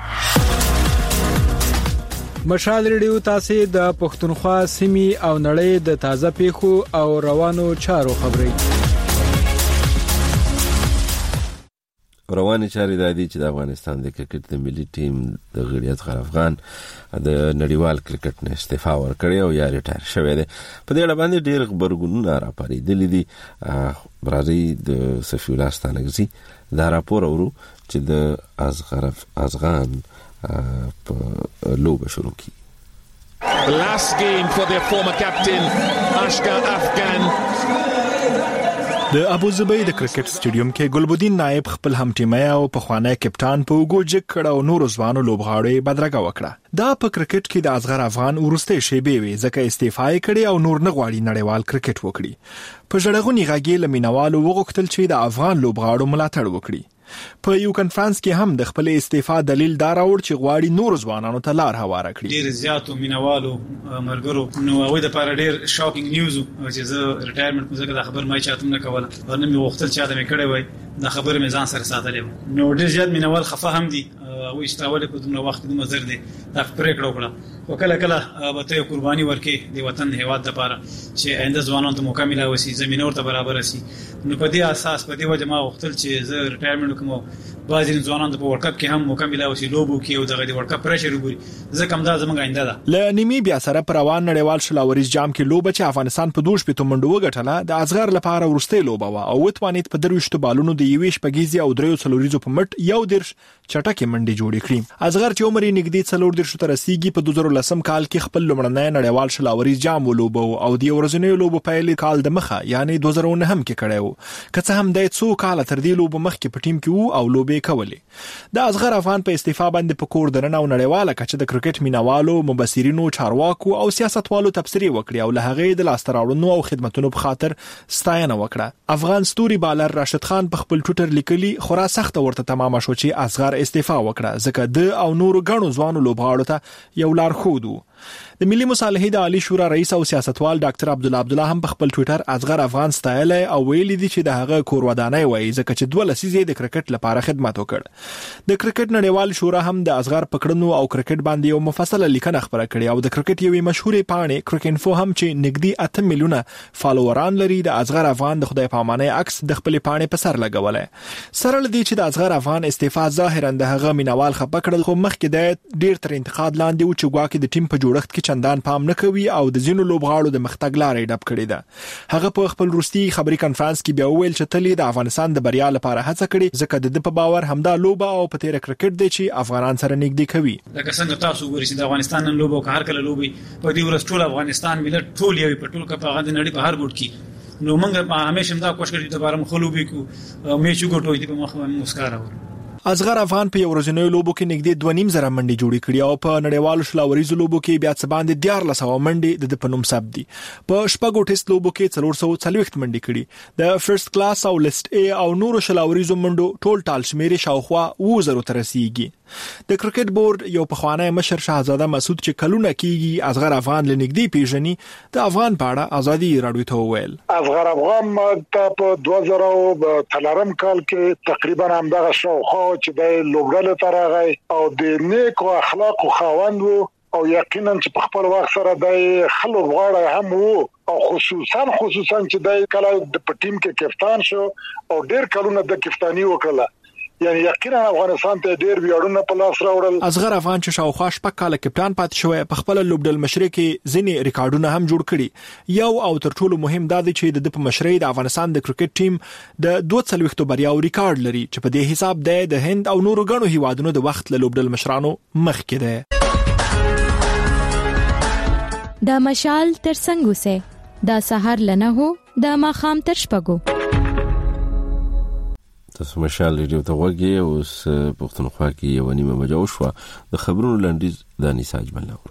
مشال ریډیو تاسو د پښتونخوا سیمې او نړۍ د تازه پیښو او روانو چارو خبري رواني چارې د دې چې د افغانستان د کرکټ د ملي ټیم د غړي اصغر افغان د نړیوال کرکټ نه استعفا ورکړي او یا ریټایر شوی دی. په دې اړه باندې ډېر خبرګونونه راپارېدلي دي. برازي د صفي الله ستانکزي دا راپور اورو چې د اصغر افغان په لوبه شروع کی. The last game for their former captain Ashgar Afghan. د ابوظبي د کرکټ سټیډیوم کې ګلبدین نائب خپل هم ټیمي او پخوانی کپټان په وګوجک کړه او نور ځوانو لوبغاړي بدرګه وکړه. دا په کرکټ کې د اصغر افغان ورسته شیبه وي ځکه استعفا یې کړي او نور نه غواړي نړیوال کرکټ وکړي. په ژړغونی غاګي لمینوالو وغوښتل چې د افغان لوبغاړو ملاتړ وکړي. په یو کانفرنس کې هم د خپل استعفا دلیل دا راوړ چې غواړي نور ځوانانو ته لار هواره کړي. ډیر زیاتو مینوالو مرګرو نو وای د پاره ډیر شاکینګ نیوز چې زه ریټایرمنټ کوم ځکه دا خبر ما چاته نه کوله ورنه مې وختل چې دا مې کړی وای دا خبر مې ځان سره ساتلې نو ډیر زیات مینوال خفه هم دي او استراول په دومره وخت د مزر دي دا پریکړه وکړه او کله کله به ته قرباني ورکې د وطن هیواد لپاره چې آینده ځوانانو ته موقع ملي وسی زمينه ورته برابر شي. نو په دې اساس په دې وجه ما وختل چې زه ریټایرمنټ کوم. بعضی ځوانان په ورلد کپ کې هم موقع ملي وسی لوبو کې او دغه د ورلد کپ پرشر وګوري ځکه هم دا زموږ آینده ده. ل نیمیبیا سره پر روان نړیوال شلاوريز جام کې لوبه چې افغانستان په دوش په تومنډو وګټله د اصغر لپاره ورسته لوبه وا او وتوانیت په درويشت بالونو د یويش پګیزي او دریو څلوریزو په مټ یو درش چټکه منډي جوړې کړې. اصغر چې عمر یې نږدې څلور درش تر رسیدي په دوه زره لسم کال کې خپل لمړنۍ نړیوال شلاوريز جام ولوبو او د ورځنیو لوبو پیل کال د مخه یعنی دوه زره نه هم کې کړو که څه هم د څو کال تر دې لوبو مخ کې په ټیم کې وو او لوبې کولې. د اصغر افغان په استعفا باندې په کور درنه او نړیواله کچه د کرکټ مینوالو مبصرینو چارواکو او سیاستوالو تبصری وکړي او له هغه د لاستراوړنو او خدماتونو په خاطر ستاینه وکړه. افغان ستوري بالر راشد خان په خپل ټوئیټر لیکلي خورا سخت ورته تمام شو چې اصغر استعفا وکړه ځکه د او نورو غنو ځوانو لوبغاړو ته یو لار خودو. د ملي مصالحې د عالی شورا رئیس او سیاستوال ډاکټر عبد الله عبد الله هم په خپل ټوئیټر اصغر افغان ستایل او ویلي دي چې د هغه کور ودانۍ وایي ځکه چې دوه لسیزې د کرکټ لپاره خدمت وکړ. د کرکټ نړیوال شورا هم د اصغر پکړنو او کرکټ باندې یو مفصله لیکنه خبره کړې او د کرکټ یوې مشهورې پاڼې کرکټینفو هم چې نږدې اته میلیونه فالووران لري د اصغر افغان د خدای پامانه عکس د خپل پاڼې په سر لګولې. سره لدی چې د اصغر افغان استعفا ظاهرا د هغه مینوال خپه کړل خو مخکې د ډیر تر انتقاد لاندې و چې ګواکې د ټیم په جوړښت کې چندان پام نه کوي او د زینو لوبغاړو د مختګ لارې ډب کړې ده. هغه په خپل روستي خبري کانفرنس کې بیا وویل چې تلې د افغانستان د بریا لپاره هڅه کړې ځکه د په باور همدا لوبه او په تیر کرکټ دی چې افغانان سره نږدې کوي. لکه څنګه تاسو وګورئ چې د افغانستان نن لوبه او هر کله لوبي په دې ورځ ټول افغانستان ملت ټول یو په ټول کې په غاندې نړۍ په هر ګوټ کې نو موږ همیشه دا کوشش کوو چې د بارم خلوبي کو میچ وګټو دې په مخ مسکارا ور. اصغر افغان په ورځنیو لوبو کې نږدې دوه نیم زره منډي جوړې کړې او په نړیوالو شلاوريزو لوبو کې بیا څه باندې دیار لسو منډي د پنوم سب دي. په شپږو ټیسټ لوبو کې څلور سوه څلوېښت منډي کړې. د فرست کلاس او لیست ای او نورو شلاوريزو منډو ټول ټال شمیرې شاوخوا اوه زره تر رسیدي. د کرکټ بورډ یو پخوانی مشر شاهزاده مسعود چې کلونه کیږي اصغر افغان لنګدي پیژني د افغان پاړه ازادي راډیو ته وویل. اصغر افغان ته په دوه زره تلرم کال کې تقریبا همدغه شاوخوا چې د لوبډل ترغی او د نیکو اخلاق خاوند وو او یقینا چې په خپل وخت سره د خلک غواړي هم وو او خصوصا خصوصا چې د کله د ټیم کې کپتان شو او ډیر کلونه د کپتانی وکړه یعنی یقینا افغانستان ته ډیر ویاړونه په لاس راوړل. اصغر افغان چې شاوخوا شپږ کاله کپټان پاتې شوی په خپل لوبډل مشري کې ځینې ریکارډونه هم جوړ کړي. یو او تر ټولو مهم دا دی چې د په مشري د افغانستان د کرکټ ټیم د دوه څلويختو بریاو ریکارډ لري چې په دې حساب دی د هند او نورو غنو هیوادونو د وخت له لوبډل مشرانو مخکې دی. د مشال تر څنګه سه د سحر لنه هو د ماخام تر شپګو. تاسو مشال ریډیو ته وګورئ. اوس پښتونخوا کې یو نیمه بجه وشوه. د خبرونو لنډیز د نساج بلنور.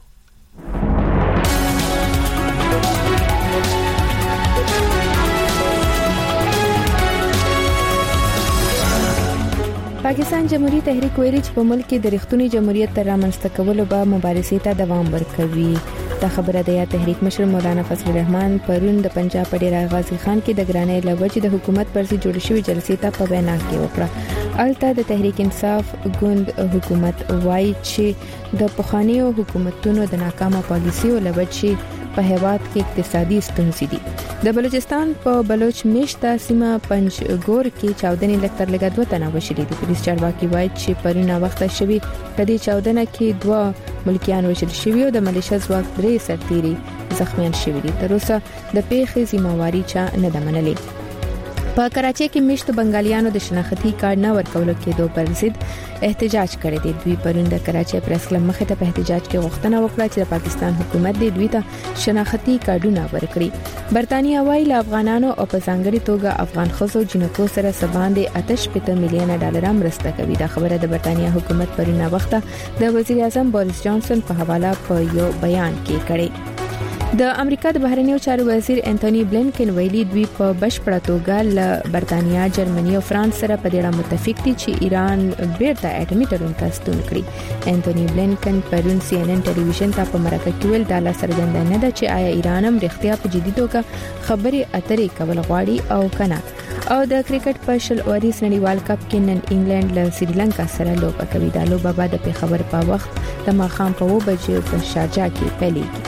پاکستان جمهوریت تحریک ویلي چې په ملک کې د ریښتونی جمهوریت تر رامنځته کولو به مبارزې ته دوام ورکوي. دا خبره د یا تحریک مشر مولانا فضل الرحمن پرون د پنجاب په ډیر غازی خان کې د ګرانۍ لوجې د حکومت پر ضد جوړ شوی جلسې ته په وینا کې وکړه. الته د تحریک انصاف ګوند حکومت وایي چې د پخوانیو حکومتونو د ناکامه پالیسیو لوجې په هیواد کې اقتصادي ستونزې دي. د بلوچستان په بلوچ میشته سیمه پنجګور کې چاودنې لکتر لګا دوه تنه وشلې دي. پولیس چارواکي وایي چې پرونه وخت شوی کدي چاودنه کې دوه ملکیان وشل شوی او د ملیشیا ځواک درې سرتيري زخمیان شوی دي. تر اوسه د پیښې ذمہواری چا نه ده منلې. په کراچۍ کې میشتو بنگالیانو د شناختی کارت نه ورکولو کېدو پر ضد احتجاج کړی دی. دوی پرون د کراچۍ پریس کلب مخې ته په احتجاج کې غوښتنه وکړه چې د پاکستان حکومت دې دوی ته شناختی کارتونه ورکړي. برتانیا وايي له افغانانو او په ځانګړي توګه افغان خزو جنکو سره سباندې آتش پته میلیونه ډالر مرسته کوي. دا خبره د برتانیا حکومت پرون وخت د وزیر اعظم بوریس جانسن په حواله په یو بیان کې کړی. د امریکا د بهرنیو چارو وزیر انټونی بلینکن ویلي دوی په بشپړه توګه له برتانیا، جرمني او فرانس سره په دې اړه متفق دي چې ایران بیرته اټومي تړون ته ستون کړي. انټونی بلینکن پرون سی ان ان ټلویزیون ته په مرکه کې ویل دا لا څرګنده نه ده چې آیا ایران هم رښتیا په جدي توګه خبرې اترې کول غواړي او کنه. او د کرکټ په شل اوریز نړیوال کپ کې نن انګلند له سریلانکا سره لوبه کوي. دا لوبه بعد په خبر په وخت د ماخام په و بجې په شارجه کې پیلېږي.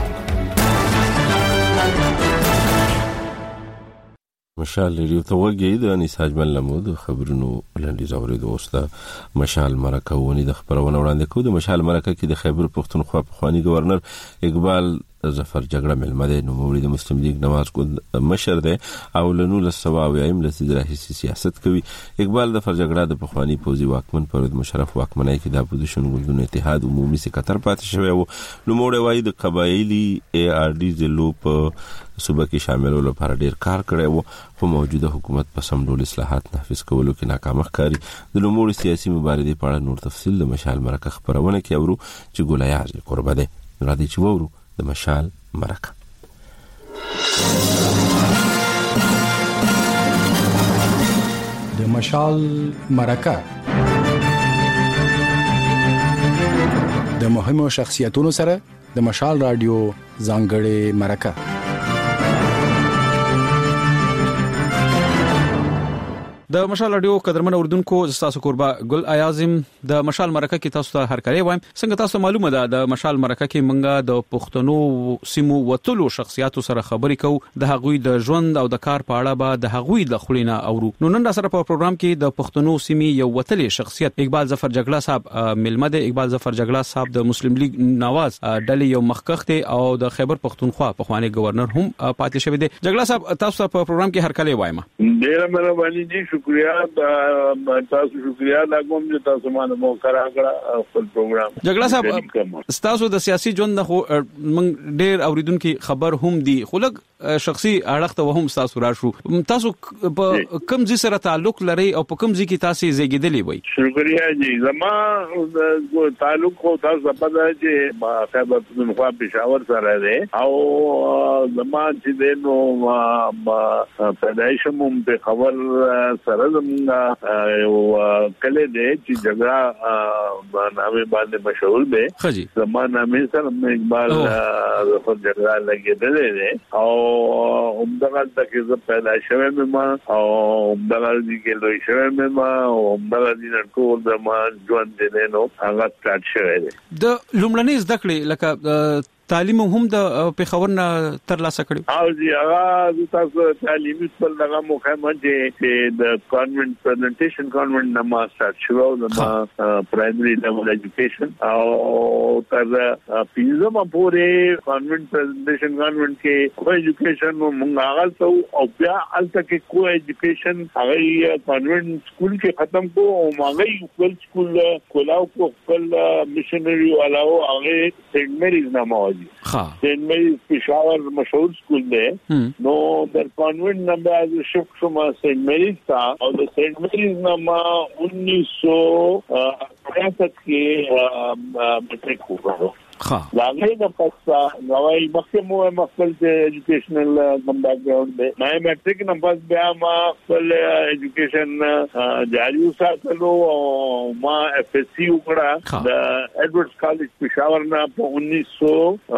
مشال ریډیو ته وګورئ. د نساج ملمو د خبرونو لنډیز اوریدو وسته مشال مرکه ونی د خبرونه وړاندې کوي. د مشال مرکه کې د خیبر پښتونخوا پخوانی گورنر اقبال ظفر جګړه ملمده نو موري د مسلم لیگ نواز ګوند مشر دی او له نور سواوي ایم لسیدره هیڅ سیاست کوي. اقبال ظفر جګړه د پخوانی پوزي واکمن پرود مشرف واکمنای کې د اپوزیشن ګوندونو اتحاد عمومي سکرټر پاتې شوی وو. نو موري وایي د قبایلی ای آر ډي زلو په صوبه کې شاملولو لپاره ډیر کار کړی وو خو موجوده حکومت په سم ډول اصلاحات نافذ کولو کې ناکام ښکاري. د لومړي سیاسي مبارزې په اړه نور تفصیل د مشال مرکه خبرونه کې اورو چې ګولیاز قربه ده. را دي چې وورو د مشال مرکه. د مشال مرکه د مهمو شخصیتونو سره د مشال رادیو ځانګړې مرکه. د مشال رادیو قدرمن اوردونکو تاسو قربا ګل ایازم د مشال مرکه کې تاسو ته هر کړی وایم. څنګه تاسو معلومه ده د مشال مرکه کې منګه د پښتنو سیمو وتلو شخصیتو سره خبرې کوو. د هغوی د ژوند او د کار په اړه به د هغوی د خلینا اورو. نو نن سره په پروګرام کې د پښتنو سیمې یو وتلې شخصیت اقبال ظفر جګړه صاحب ملمده. اقبال ظفر جګړه صاحب د مسلم لیگ نواز ډلې یو مخکخ او د خیبر پښتونخوا پخوانی گورنر هم پاتې شوی دی. جګړه صاحب تاسو په پروګرام کې هر کله وایم. ډیره مهرباني دي. شکریہ تاسو شکریہ دا کوم چې تاسو باندې موقع راکړه خپل پروګرام. جګړه صاحب تاسو د سیاسي ژوند خو موږ ډیر اوریدونکو خبر هم دي خو لږ شخصي اړخ ته هم تاسو راشو. تاسو په کوم ځای سره تعلق لري او په کوم ځای کې تاسو زیږیدلې وي؟ شکریہ جی. زما تعلق خو تاسو په دې چې ما خیبر پښتونخوا پېښور سره دی او زما چې نو ما پیدایش مم په خبر سره زمونږ یو کله دی چې جګړه نامې باندې مشهور دی. زما نامې سره اقبال ظفر جګړه لګېدلې دی او همدغه تکي زه پیدا شوم ما او همدغه دي کې لوی شوم ما او همدغه دي ټول د ما ژوند دی نو هغه سٹارټ شوی دی. د لومړنۍ زده کړې لکه تعلیم هم د پیښور نه تر لاسه کړو. او جی هغه تاسو تعلیمي خپل دغه مخامه چې د کانونټ پریزنټیشن کانونټ نه ما سٹارټ شو د پرایمري لیول ایجوکیشن او تر پیزما پورې کانونټ پریزنټیشن کانونټ کې کو ایجوکیشن مونږ هغه ته او بیا الته کې کو ایجوکیشن هغه کانونټ سکول کې ختم کو او هغه خپل سکول کولاو کو خپل مشنری والاو هغه سینټ میریز نامه وایي. سینټ میریز پېښور مشهور سکول دی. نو در کانونټ نامه از شفت شما سینټ میریز تا او د سینټ میریز نامه انیس سو پچاس کې میټریک وکړو. لاغې د پسا نوای مخکې مو مخکل د ایجوکیشنل کم بیک گراوند دی. مې میټریک نه پس بیا ما خپل ایجوکیشن جاری وساتلو او ما اف ایس سی وکړه د ایډورډز کالج پېښور نه په انیس سو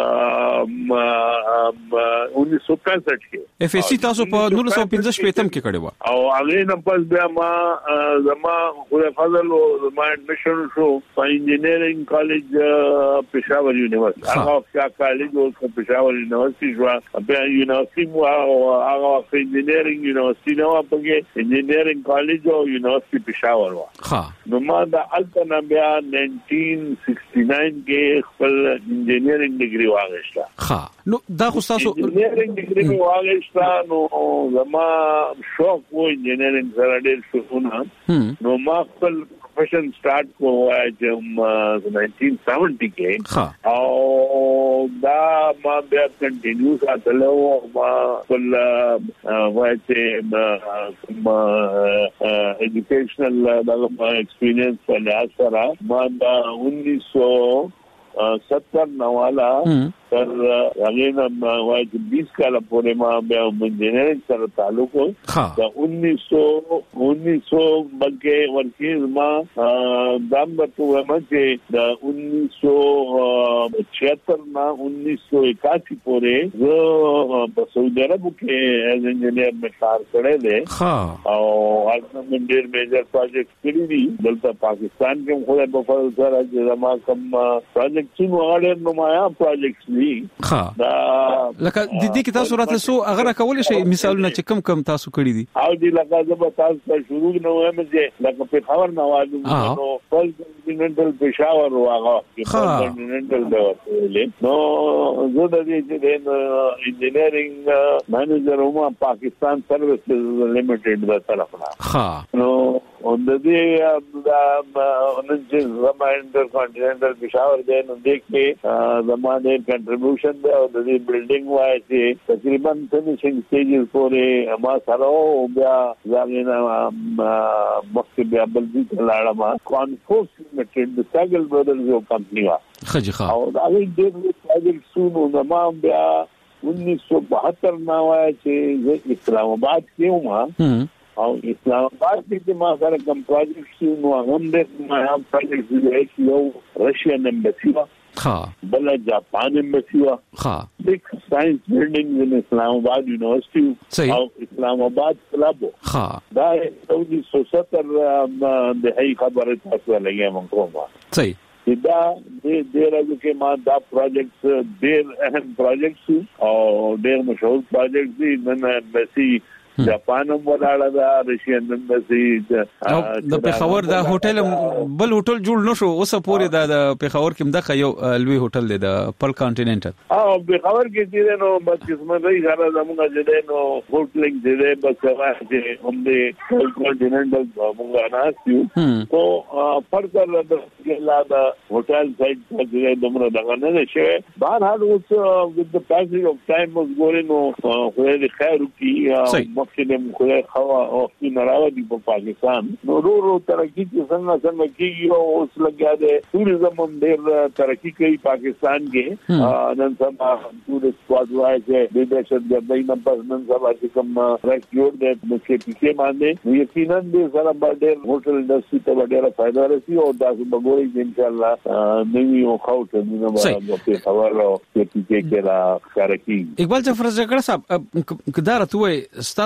انیس سو پینسٹھ کې. اف ایس سی تاسو په نولس سو پنځه شپږم کې کړی و او هغه نه پس بیا ما زما خدای فضل او زما ایڈمیشن شو په انجینیرینګ کالج پېښور یونیورسيټي. هغه کالج او پېښور یونیورسيټي جوړه بیا یونیورسيټي مو هغه انجینیرینګ یونیورسيټي نو په انجینیرینګ کالج او یونیورسيټي پېښور و. ها نو ما د الټنا بیا نائنټین سکسٹی نائن کې خپل انجینیرینګ ډیګري واغښتا. ها نو دا خو تاسو انجینیرینګ ډیګري واغښتا نو زما شوق و انجینیرینګ سره ډېر شوونه. نو ما خپل پروفیشن سٹارټ کو چې نائنټین سیونٹی کې او دا ما بیا کنټینیو ساتلو ما خپل وایته ما ایجوکیشنل دغه ایکسپیرینس په لحاظ سره ما دا انیس سو ستر نوالا تر هغه نه وایي بیس کاله پورې ما بیا انجینیرینګ سره تعلق و. دا انیس سو انیس سو بلکې ورکې ما دام ورته وایم چې دا انیس سو چھہتر نه انیس سو اکاسی پورې زه په سعودي عرب کې ایز انجینیر مې کار کړی دی او هلته مې ډېر میجر پروجیکټ کړي دي. دلته پاکستان کې خو په فضل سره چې زما کوم پروجیکټ څو اړ نمایا پروجیکټ ها لکه د دې کې تاسو راته سو هغه کولای شي مثالونه چې کم کم تاسو کړی دي. او دې لکه زه به تاسو ته شروع نه وایم چې لکه په خبر نه وایم نو فل کانټیننټل پېښور واغه کانټیننټل دی نو زه د دې چې انجینیرینګ مانیجر وم پاکستان سروسز لیمیټډ د طرف نه. ها نو د دې د نن چې زما انټر کانټیننټل پېښور دی نو دې کې زمانه کنټریبیوشن دی او د دې بلډینګ وای چې تقریبا فینیشینګ سټیجز پورې ما سره او بیا ځانګړي مخکې بیا بل دې لاړم کانفورس میټډ د ساګل برادرز یو کمپنی وا خجي ښه او دا دې پروجیکټ سونو زما بیا انیس سو بہتر نه وای چې اسلام آباد کې وم او اسلام آباد کې ما سره کوم پروجیکټ نو هم دې ما هم پروجیکټ دی یو رشین ایمبسی وا بل جاپان ایمبسی وا سکس ساينس بلډینګ ان اسلام آباد یونیورسيټي او اسلام آباد کلب دا انیس سو ستر د هي خبره تاسو لګیا مونږ کومه صحیح دا د ډېر کې ما دا پروجیکټ ډېر اهم پروجیکټ او ډېر مشهور پروجیکټ دي نن ایمبسی جاپان هم ولاړه دا رشین ایمبسی د پیښور دا هوټل بل هوټل جوړ نشو اوس پورې دا د پیښور کې مدخه یو لوی هوټل دی د پل کانټیننټل او پیښور کې چې نو بس قسمت یې غره زموږ چې نو هوټلینګ دی بس هغه چې هم دې پل کانټیننټل موږ ناسیو او فرض د لا د هوټل سایت چې دمر دغه نه شي بهر حال اوس with the passage of time was going نو خو دې خیر کی مخکې خو خوا او نراوه دی په پاکستان نو ورو ورو ترقی چې څنګه څنګه کیږي او اوس لګیا دی ټوریزم هم ډېر ترقی کوي پاکستان کې نن سبا ټوریست سپاټ وای چې د دهشت ګردۍ نه پس نن سبا چې کوم راک جوړ دی نو چې پکې باندې نو یقینا دې سره به ډېر هوټل انډستری ته ډېر فائدہ رسي او تاسو به ګورئ چې ان شاء الله نوی او خوته نو به په خبر او چې پکې کې را کار کوي. اقبال جعفر جګړه صاحب کدار ته وای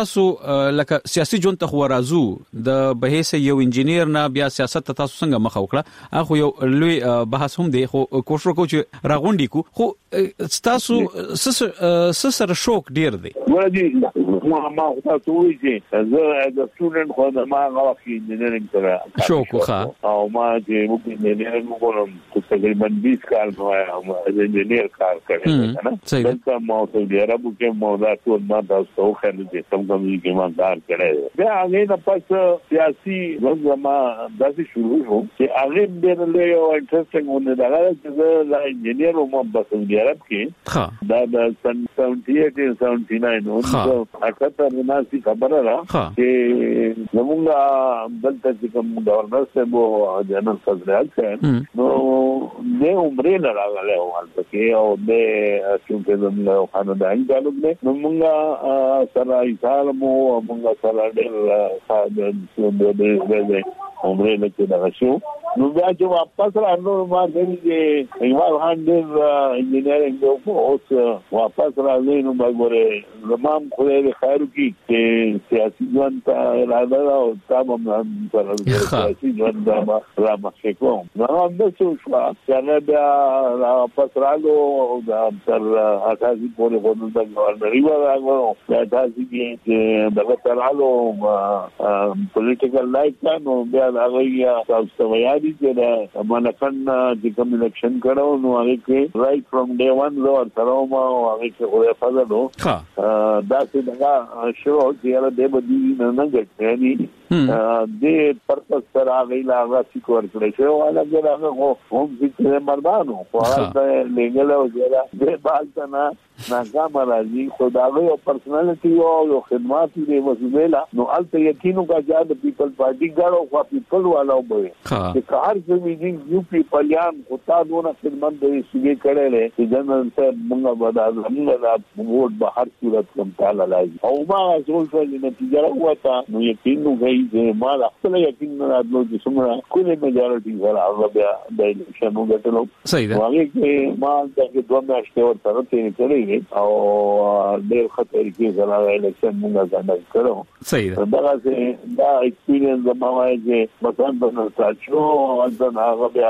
تاسو لکه سیاسي ژوند ته ورازو د بهیس یو انجینیر نه بیا سیاست ته تاسو څنګه مخ وکړه اخو یو لوی بحث هم دی خو کوشش وکړو چې راغونډي کو خو تاسو سس سره شوک ډیر دی ولې ما ما تاسو وایي چې زه د سټوډنټ خو د ما غواړم انجینرینګ سره شوک خو او ما چې موږ انجینرینګ کوم تقریبا بیس کال نو از انجینیر کار کړی نه دلته ما ته د عربو کې موضوع ټول ما تاسو خو چې کوم کوم کې ما کار کړی بیا هغه د پس سیاسي وضعما داسې شروع شو چې هغه ډېر له یو انټرېسټینګ ونه دا چې د انجینیر او مبصر د عرب کې دا د سن سبعة وسبعين نو اکثر ناسي خبره را چې زمونږ دلته چې کوم گورنر صاحب او جنرال صدر نو د عمرې نه راغله ولته کې او د چې زمونږ خاندان تعلق نه نو موږ سره ایثار مو موږ سره ډېر خاطر د دې عمرې نه کې دا شو نو بیا چې واپس راغلو ما دې ایوال هاندر انجینرینګ او اوس واپس راغلی نو باندې زمام خو دې خیر کی چې سیاسي ژوند ته راځه او تاسو هم سره سیاسي ژوند ما را مخکې کوم نو هم د څه شو چې بیا واپس راغلو او دا تر اساسي پورې ورته د گورنر یو راغلو دا تاسو کې دغه ترالو پولیټیکل لایف نو بیا هغه تاسو ته چې دا منکن د کوم الیکشن کړو نو هغه کې رائټ فرام ډے ون لو سره ما هغه کې خو فضل نو دا چې دا شو چې هغه د بدی نه غټنی د پرپس سره هغه لا غاښ کور کړی شو هغه هغه هم چې مردانو خو هغه لګل او دا د بالتنا ناکام راځي خدای او پرسنالټي او خدمات دې وسیله نو الته یقینو کا جاد پیپل پارټي ګاړو خو پیپل والا وبوي چې کار څه ویږي یو پیپل یان خطا دونه خدمت دې سګي کړي چې جنرال صاحب موږ بدل موږ د ووټ به هر صورت کوم تعالی لایي او ما ټول ټول نتیجه راوته نو یقینو غي چې ما خپل یقین نه راځو چې څومره کومه میجارټي سره هغه بیا د الیکشن وګټلو صحیح ده هغه کې ما د دوه میاشتې ور سره تیر کړی او ډېر خطر کې زړه الیکشن موږ ځان کړو صحیح ده دا چې دا ایکسپیرینس د ما وایي چې مثلا په تاسو ځان هغه بیا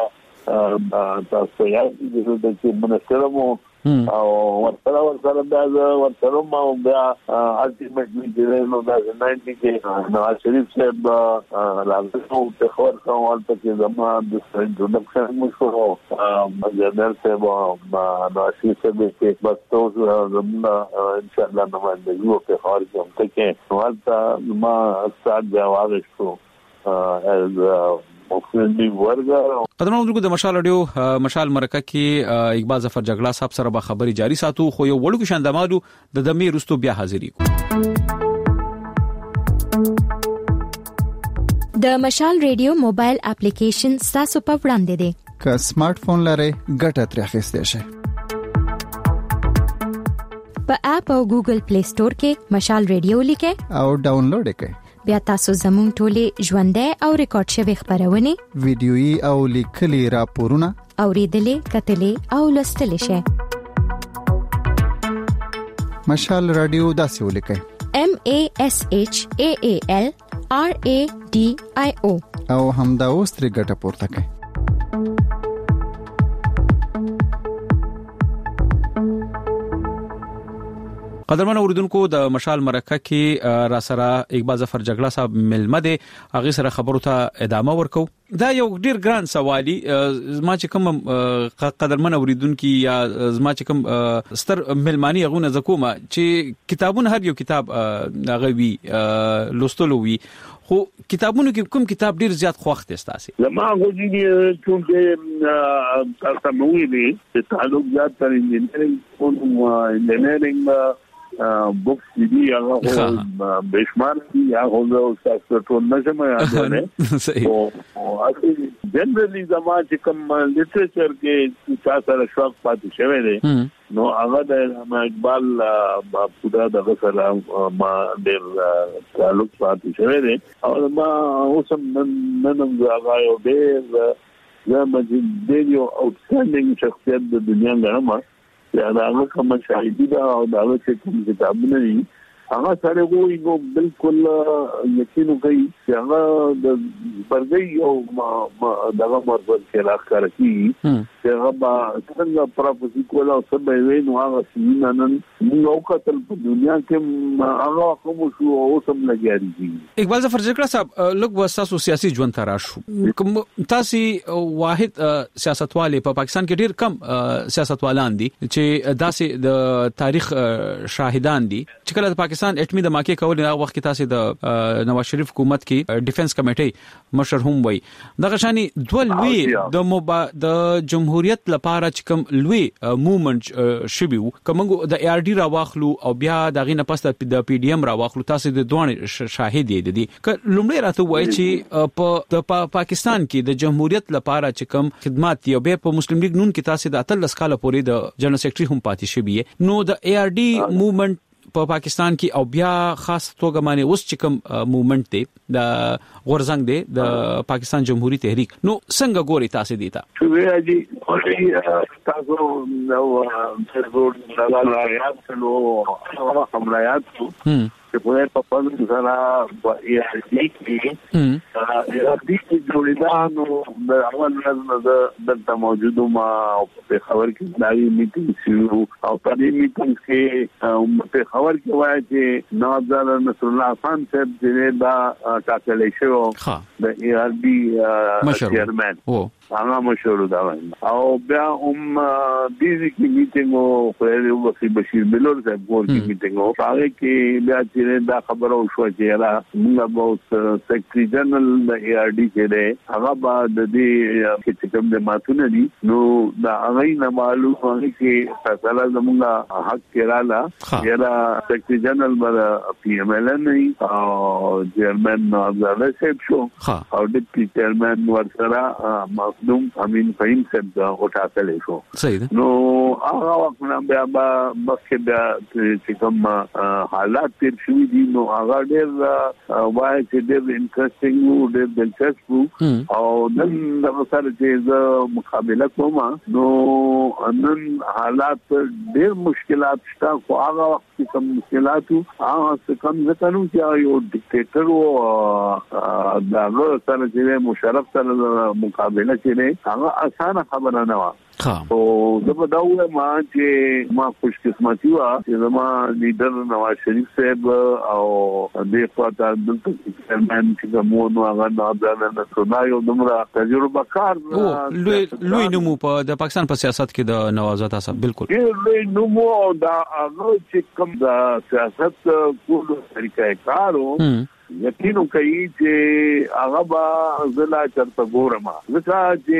تاسو یې د چې منسترمو او ورسره ورسره دا ورسره ما بیا الټیمیټلی چې نو دا ناینټي کې نو شریف صاحب راځو ته خبر کوم چې زما د انټروډکشن مو شو جنرال صاحب نو شریف صاحب کې بس ته زما ان شاء الله نو باندې یو په خارج کوم ته نو حالت ما استاد جواب شو از مخنی ورګه قدرمنو دغه د مشال اډیو مشال مرکه کې اقبال ظفر جګړه صاحب سره به خبري جاری ساتو خو یو وړو کې شاندامالو د دمې رستو بیا حاضرې کو د مشال ریډیو موبایل اپلیکیشن تاسو په وړاندې دی که سمارټ فون لرئ ګټه ترې اخیستئ شئ په اپ او ګوګل پلی سٹور کې مشال ریډیو لیکئ او ډاونلوډ یې کړئ بیا تاسو زموږ ټولې ژوندۍ او ریکارډ شوی خبرونه ویډیويي او لیکلي راپورونه اوریدلې کتلې او لوستلې شئ مشال رادیو داسې ولیکئ M A S H A A L R A D I O او همدا اوس ترې ګټه پورته کړئ قدرمن اوریدونکو د مشال مرکه کې را سره اقبال ظفر جګړه صاحب ملمه دي هغه سره خبرو ته ادامه ورکو دا یو ډیر ګران سوالي زما چې کوم قدرمن اوریدونکو یا زما چې کوم ستر ملمانی غونه زکوما چې کتابونه هر یو کتاب هغه وی لوستلو وی خو کتابونو کې کوم کتاب ډیر زیات خوښ دي تاسو زما غوږی چې تاسو مو وی چې تعلق زیات تر انجینرینګ او انجینرینګ بوکس دی هغه بشمار دی هغه تاسو ټول نشم یادونه صحیح او اصلي جنرالي زما چې کوم لیټریچر کې تاسو سره شوق پاتې شوی دی نو هغه د اقبال په دغه سره ما ډېر تعلق پاتې شوی دی او ما اوسم نن نن هغه یو ډېر زما چې یو اوټستانډینګ شخصیت د دنیا غنما دا هغه کوم شاهدی دا او دا چې کوم کتابونه دي هغه سره وایي نو بالکل یقین کوي چې هغه د برګي او دغه مربوط کې راکړی چې هغه څنګه پروفیسي کولا او سبا وینو هغه سینه نن نو کتل په دنیا کې هغه کوم شو او سم لګیږي. اقبال ظفر جګړه صاحب لوګ وساسو سیاسي ژوند ته راشو کوم تاسو واحد سیاستوال په پاکستان کې ډیر کم سیاستوالان دي چې داسې د تاریخ شاهدان دي چې کله د پاکستان اټمی د ماکې کول نه وخت کې تاسو د نواز شریف حکومت کې ډیفنس کمیټي مشر هم وای دغه شانی دوه لوی د مبا د جمهوریت لپاره چې کوم لوی موومېنټ شبيو کومګو د ای آر ډي را واخلو او بیا دغه نه پس د پی ډی ایم را واخلو تاسو د دوه شاهد دي ک لومړی راته وای چې په د پاکستان کې د جمهوریت لپاره چې کوم خدمات یو به په مسلم لیگ نون کې تاسو د اتلس کال پورې د جنرال سیکریټري هم پاتې شوی نو د ای آر ډي موومېنټ په پاکستان کې او بیا خاص توګه باندې اوس چې کوم موومېنټ دی د غورزنګ دی د پاکستان جمهوریت تحریک نو څنګه ګوري تاسو دیتا شوې اجي اوري تاسو نو څلور د رايات نو هغه حملات چې په په پاندې سره ای آر ډي کې ای آر ډي کې جوړیدانو د اول ورځ د د موجوده ما په خبر کې دایي میټینګ شروع او په دې میټینګ کې په خبر کې وایي چې نوزاد نصر الله خان صاحب چې دا ټاکل شو د ای آر ډي چیرمن هغه مشور دا او بیا هم دې کې میټینګ او په وسی بشیر بلور صاحب ګور کې میټینګ او هغه کې بیا چې دا خبره وشو چې را موږ به سیکریټری جنرال د ای آر ډي کې ده هغه بعد دې چې کوم د ماتونه دي نو دا هغه نه معلوم هغه کې فیصله زموږه حق کړاله چې دا سیکریټری جنرال بر پی ایم ایل نه او چیرمن نوزاد صاحب شو او ډیپټي چیرمن ورسره نوم امین فهیم صاحب دا وټاکل شو صحیح ده نو هغه وخت بیا مخکې بیا چې کوم حالات تیر شوي دي نو هغه ډېر وایي چې ډېر انټرېسټینګ وو ډېر دلچسپ وو او نن دغه سره چې زه مقابله کوم نو نن حالات ډېر مشکلات شته خو هغه وخت چې کوم مشکلات هغه څه کم ځکه نو چې یو ډیکټیټر وو دغه سره چې مشرف سره مقابله چې هغه اسانه خبره نه و او زه دا وایم چې ما خوش قسمتي و چې زما لیډر نواز شریف صاحب او د خواته د چیرمن چې مو نو هغه نادر نه یو دومره تجربه کار لوی لوی نمو په د پاکستان په سیاست کې د نواز تاسو بالکل لوی نمو دا هغه چې کوم د سیاست کولو طریقې کارو یقینو کوي چې هغه با زلا چرته ګورما ځکه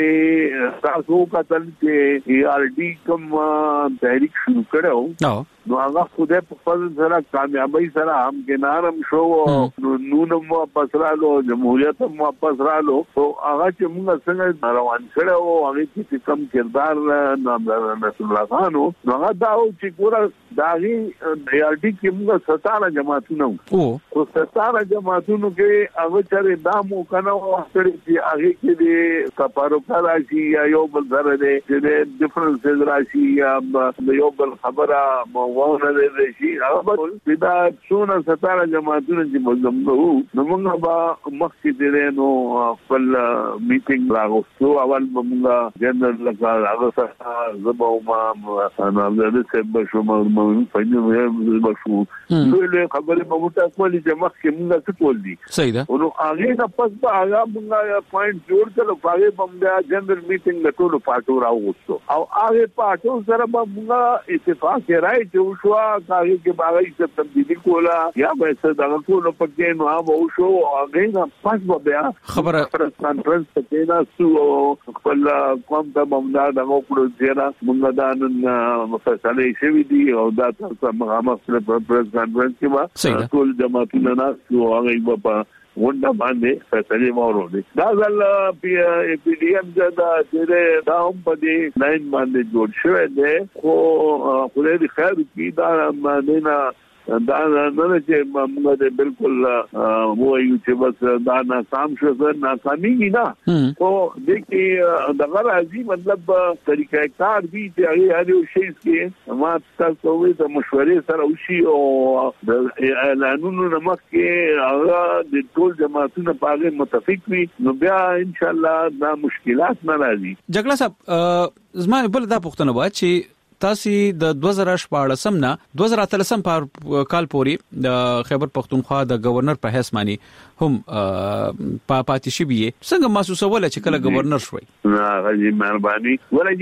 چې تاسو کتل چې ای آر ډي کوم تحریک شروع کړو نو هغه خوده په خپل سره کامیابی سره هم کنارم شو نو نو مو پسرالو جمهوریت مو پسرالو او هغه چې موږ څنګه روان کړو هغه چې کوم کردار نامدار رسول الله خان نو هغه دا چې ګوره داغي ای آر ډي کې موږ ستاره جماعتونه او ستاره جماعتونو کې هغه چې دا مو کنه وختري چې هغه کې دي کپاروکا راشي یا یو بل سره دي چې ډیفرنس راشي یا یو بل خبره وونه دې شي هغه په دا څونه ستاره جماعتونه چې موږ نو موږ به مخکې دې نو خپل میټینګ راغوستو اول موږ جنرال لکه هغه سره زبو ما انا د څه بشو مې فایده بشو نو له خبرې په موټه کولی چې مخکې موږ څه کول دي صحیح ده نو هغه نه پس به هغه موږ پوینټ جوړ کړو هغه باندې جنرال میټینګ د ټولو پارټو راغوستو او هغه پارټو سره به موږ اتفاق راځي شو کاږي کې باغی څه تبدیلی کولا یا به څه دغه ټول په کې نو هغه شو هغه نه پس بیا خبره کانفرنس کې دا سو خپل کوم ته باندې دغه پرو زیرا موږ دا نن مفصله شوی دی او دا تاسو هغه په پریس کانفرنس کې ما ټول جماعتونه نه سو هغه په ونده باندې فیصله مورو دي دا ځل پی ډی ایم دا چې دا هم په دې لاین باندې جوړ شوی دی خو خو دې خیر کی دا باندې نه دا نه چې موږ دې بالکل وایو چې بس دا ناکام شو زه ناکامي نه او د کې د غراضي مطلب طریقې کار دي چې هغه هر یو شی کې ما تاسو وې د مشورې سره وشي او د اعلانونو نمک کې هغه د ټول جماعتونو په اړه متفق وي نو بیا ان شاء الله دا مشکلات نه راځي. جګړه صاحب زما بل دا پوښتنه و چې تاسو د دوه زره شپږ نه دوه زره اتلس په کال پورې د خیبر پختونخوا د گورنر په حیث مانی هم په پاتې شي بي څنګه محسوسه ولا چې کله گورنر شوي؟ نه غږی مهرباني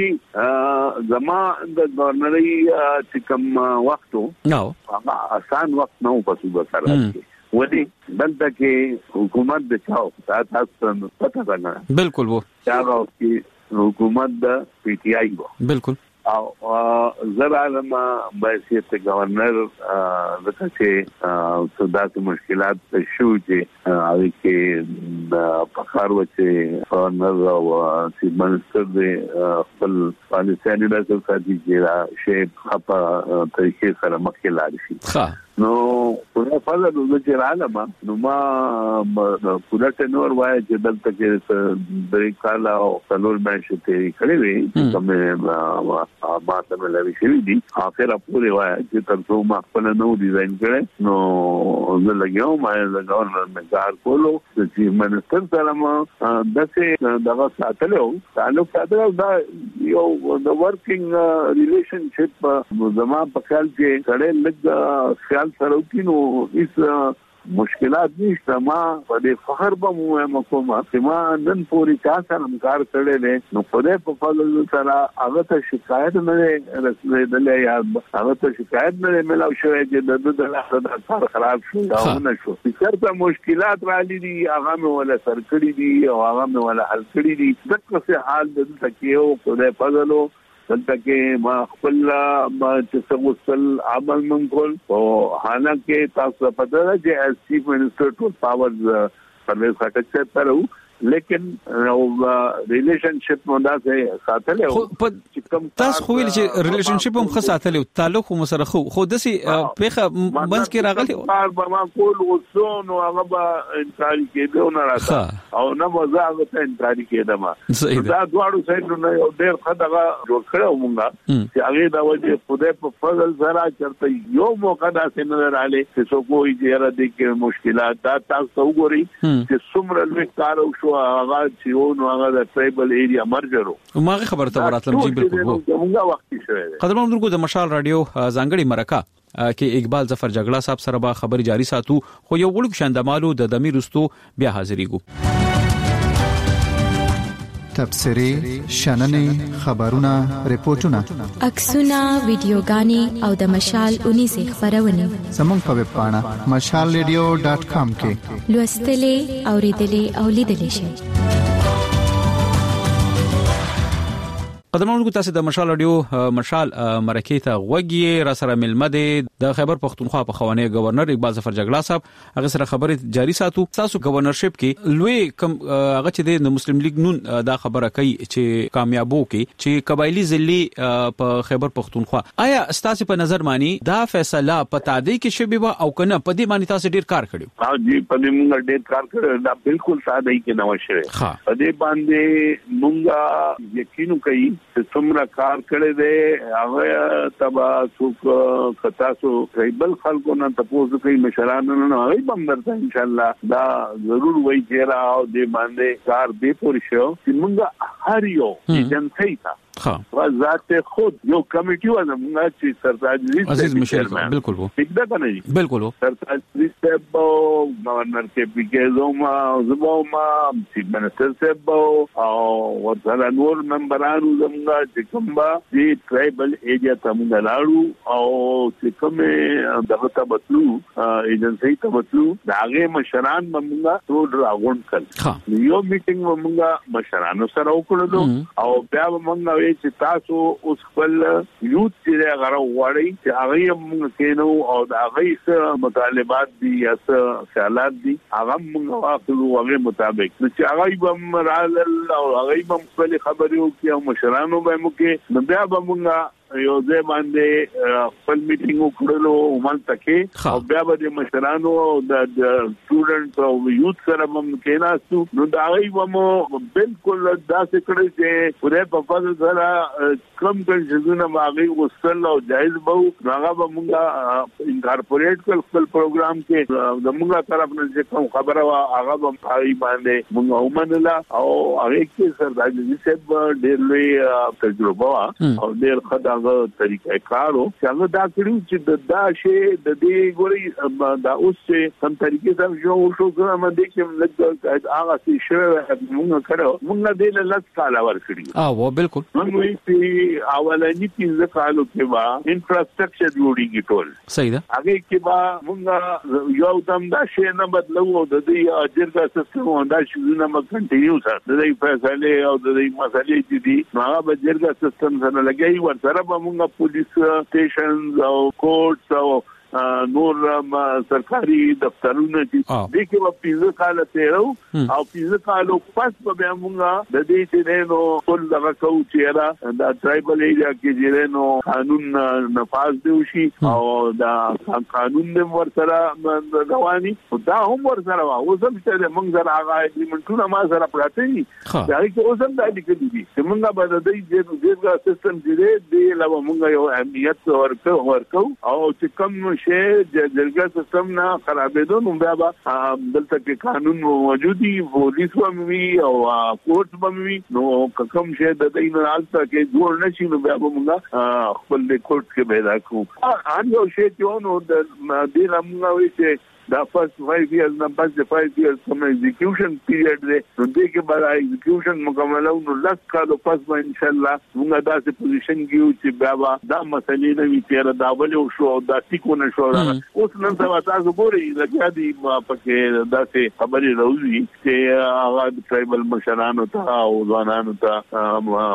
ولګي زما د گورنري چې کوم وختو نو آسان وخت نو په صوبه سره ودی دلته کې حکومت د چاو تاسو پته ده بالکل وو چاو کې حکومت د پی ټ آی وو بالکل او زرا لما بحثیت گورنر دغه چې صدات مشکلات شو چې هغه کې فخر وچه گورنر او چیف منسٹر د خپل پالیسي نه د ساتي چې شی خپه طریقې سره مخکې لاړ شي نو په فضل د چې عالم نو ما پوره ټنور وای چې دلته کې د کال او څلور مېشته کې کړی وي کومه ما ته لوي شي دي اخر پوره وای چې ترڅو ما خپل نو ډیزاین کړي نو زه لګیاو ما د گورنر مګار کولو چې منستر سره ما دغه دغه ساتلو تعلق ساتلو دا یو د ورکینګ ریلیشنشپ زما په خیال کې کړي لګ خیال سره کینو اس مشکلات نشته ما په دې فخر به مو مکوما چې ما نن پوری چا سره انکار کړل نو په دې په فضل سره هغه ته شکایت نه رسېدلې یا هغه ته شکایت نه ملاو شوې چې د دغه د کار خراب شو دا نه شو څرته مشکلات را لې دي هغه مې ولا سر کړی دي او هغه مې ولا حل کړی دي دغه څه حال د تکیو په دې فضلو دلته کې ما خپل چې څنګه عمل منکول او حالانکه تاسو په دغه چې اس چیف منسٹر ټول پاورز پرویز خټک سره لیکن ریلیشنشپ مونږ سره ساتلو چې کوم تاسو خو ویل چې ریلیشنشپ هم خاصاتلو تعلق هم سره خو خو دسي پیخه منځ کې راغلی او ما کول وسون او هغه به انکار کېدو نه راځه او نه وځه ته انکار کېده ما دا دواړو سایډونو نه یو ډېر خدغه جوړ کړو مونږه چې هغه دا وجه خدای په فضل سره چرته یو موقع دا څنګه رااله چې څوک وایي چې را دي کې مشکلات دا تاسو وګورئ چې څومره لوی کار وشو هغه چې نو هغه د ټرایبل ایریا مرجرو ماغه خبره ته وراتلم جی بالکل موږ وخت شوه قدرمن درګو د مشال رادیو ځانګړي مرکه کې اقبال ظفر جګړه صاحب سره به خبري جاری ساتو خو یو وړو شاندمالو د دمیر رستو بیا حاضرېګو تبصري شننې خبرونه ریپورتونه عکسونه ویډیوګانې او د مشال اونې سه خبرونه زموږ په ویب پاڼه مشال ریډیو ډاٹ کام کې لوستلې او ریډلې او لیدلې شئ. قدرمنونکو تاسو د مشال رادیو مشال مرکه ته غوږی را سره ملمده د خیبر پختونخوا په خوانی گورنر اقبال ظفر جګړه صاحب هغه سره خبرې جاری ساتو. تاسو گورنرشپ کې لوی کم هغه چې د مسلم لیگ نون دا خبره کوي چې کامیابو کې چې قبایلی ځلي په خیبر پختونخوا آیا تاسو په نظر مانی دا فیصله پتا دی کې شبي او کنه په دې معنی تاسو ډیر کار کړو؟ ها جی په دې موږ ډیر کار کړو دا بالکل ساده کې نه وشه په دې باندې موږ یقین کوي چې څومره کار کړی دی هغه تبا څوک کتا سو ټرایبل خلکو نه تاسو کوي مشرانو نه هغه هم درته ان شاء الله دا ضرور وایي چې راو دې باندې کار به پوره شو چې موږ هر یو ایجنسی تا ها ذات خود یو کمیټي و زموږ چې سرتاج عزیز مشر بالکل وو ٹھیک ده کنه جی بالکل وو سرتاج صاحب گورنر کې پیګزو ما زبو ما چیف منسٹر صاحب او ورته نور ممبرانو زموږ چې کوم با دې ټرایبل ایریا ته موږ لاړو او چې کوم دغه ته بتلو ایجنسی ته بتلو داغه مشران موږ ټول راغون کړ یو میټینګ موږ مشرانو سره وکړو او بیا موږ چې تاسو اوس خپل یوت چې هغه غواړي چې هغه موږ کینو او د هغه مطالبات دي یا خیالات دي هغه موږ واخلو هغه مطابق چې هغه به مرال او هغه به خپل خبرو کې او مشرانو به موږ نو بیا به موږ یو ځای باندې خپل میټینګ وکړلو ومنځ کې او بیا به د مشرانو د سټوډنټ او یوث سره هم کېناستو نو دا غي ومو بالکل داسې کړی چې پوره په فضل سره کم کنجونه باغی وصل او جایز بو هغه به موږ انکارپوریټ کول خپل پروګرام کې د موږ طرف نه چې کوم خبره وا هغه به پای باندې موږ ومنله او هغه کې سردار جی صاحب ډېر لوی تجربه او ډېر خدای طریقې کارو چې هغه دا کړو چې دا شی د دې ګوري دا اوس چې کوم طریقې سره جو شو کوم د کې لږ هغه څه شوه موږ کړو موږ دې له لاس کاله ور کړی او بالکل موږ چې اولنی پنځه کالو کې با انفراستراکچر جوړیږي ټول صحیح ده هغه کې با موږ یو دم دا شی نه بدلو او د دې اجرګه سیستم او دا شی نه مګ کنټینیو سره د دې فیصله او د دې مسلې چې دي هغه به اجرګه سیستم سره لګي ورسره به موږ پولیس سټیشن او کورټس او نور سرکاري دفترونه چې د کې په پیزه کال تیرو او پیزه کالو پس به موږ د دې چې نو ټول دغه کو چې را د ټرایبل ایریا کې چې نو قانون نفاذ دی شي او دا قانون د ورسره رواني دا هم ورسره او زم چې موږ سره هغه اګریمنټونه ما سره پراته دي دا کې اوسم د دې کې دي چې موږ به د دې دغه سیستم چې دی له موږ یو اهمیت ورکو ورکو او چې کوم چې جرګه سیستم نه خرابېدو نو بیا به دلته کې قانون موجود دي پولیس هم وي او کورټ هم وي نو کوم شی د دې نه حالت کې جوړ نشي نو بیا به موږ خپل د کورټ کې پیدا کوو ان یو شی چې نو د دې لمغه وي چې دا فرست five years نه پس د five years کوم ایگزیکیوشن پیریډ دی نو دې کې بعد ایگزیکیوشن مکمل او نو لاس کالو پس به ان شاء الله موږ داسې پوزیشن کیو چې بیا دا مسلې نه وي چې دا ولې شو دا ټیکونه شو اوس نن سبا تاسو ګورئ لکه دي پکې داسې خبرې راوځي چې هغه ټرایبل مشرانو ته او ځوانانو ته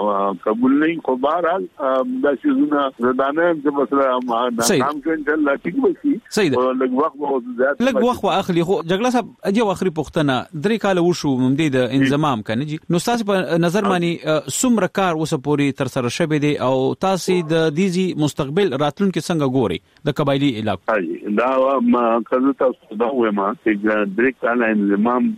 قبول نه خو بهرحال دا شزونه زدانه چې مثلا ناکام شو ان شاء الله ټیک وشي لږ وخت به لږ وخت واخلي خو جګړه صاحب اجي واخري پښتنه درې کال وشو ممدې د انضمام کنه جی نو تاسو په نظر مانی سمره کار وسه پوری تر سره شبه دي او تاسو د دیزي مستقبل راتلونکو څنګه ګوري د قبایلی علاقو دا ما کله تاسو دا وایم چې درې کال انضمام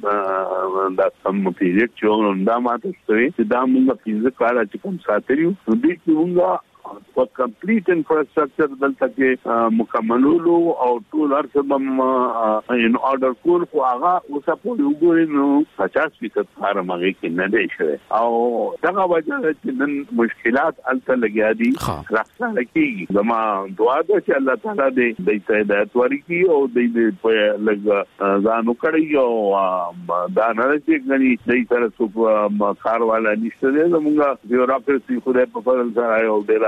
دا سم پیریډ چې دا ماته ستوي چې دا موږ فزیک کار چې کوم ساتریو دې کې موږ په کمپلیټ انفراستراکچر دلته کې مکملولو او ټول ارسبم ان اورډر کول خو هغه اوسه په وګورئ نو پچاس فیصد کار مګي کې نه دی شوی او دا وجه چې نن مشکلات الته لګیا دي راځه لکه زما دعا ده چې الله تعالی دې د هدایت ورکړي او دې په لږ ځانو کړی او دا نه چې غني دې سره څو کار والا نشته زموږ بیوروکراسي خو دې په فضل سره یو ډیر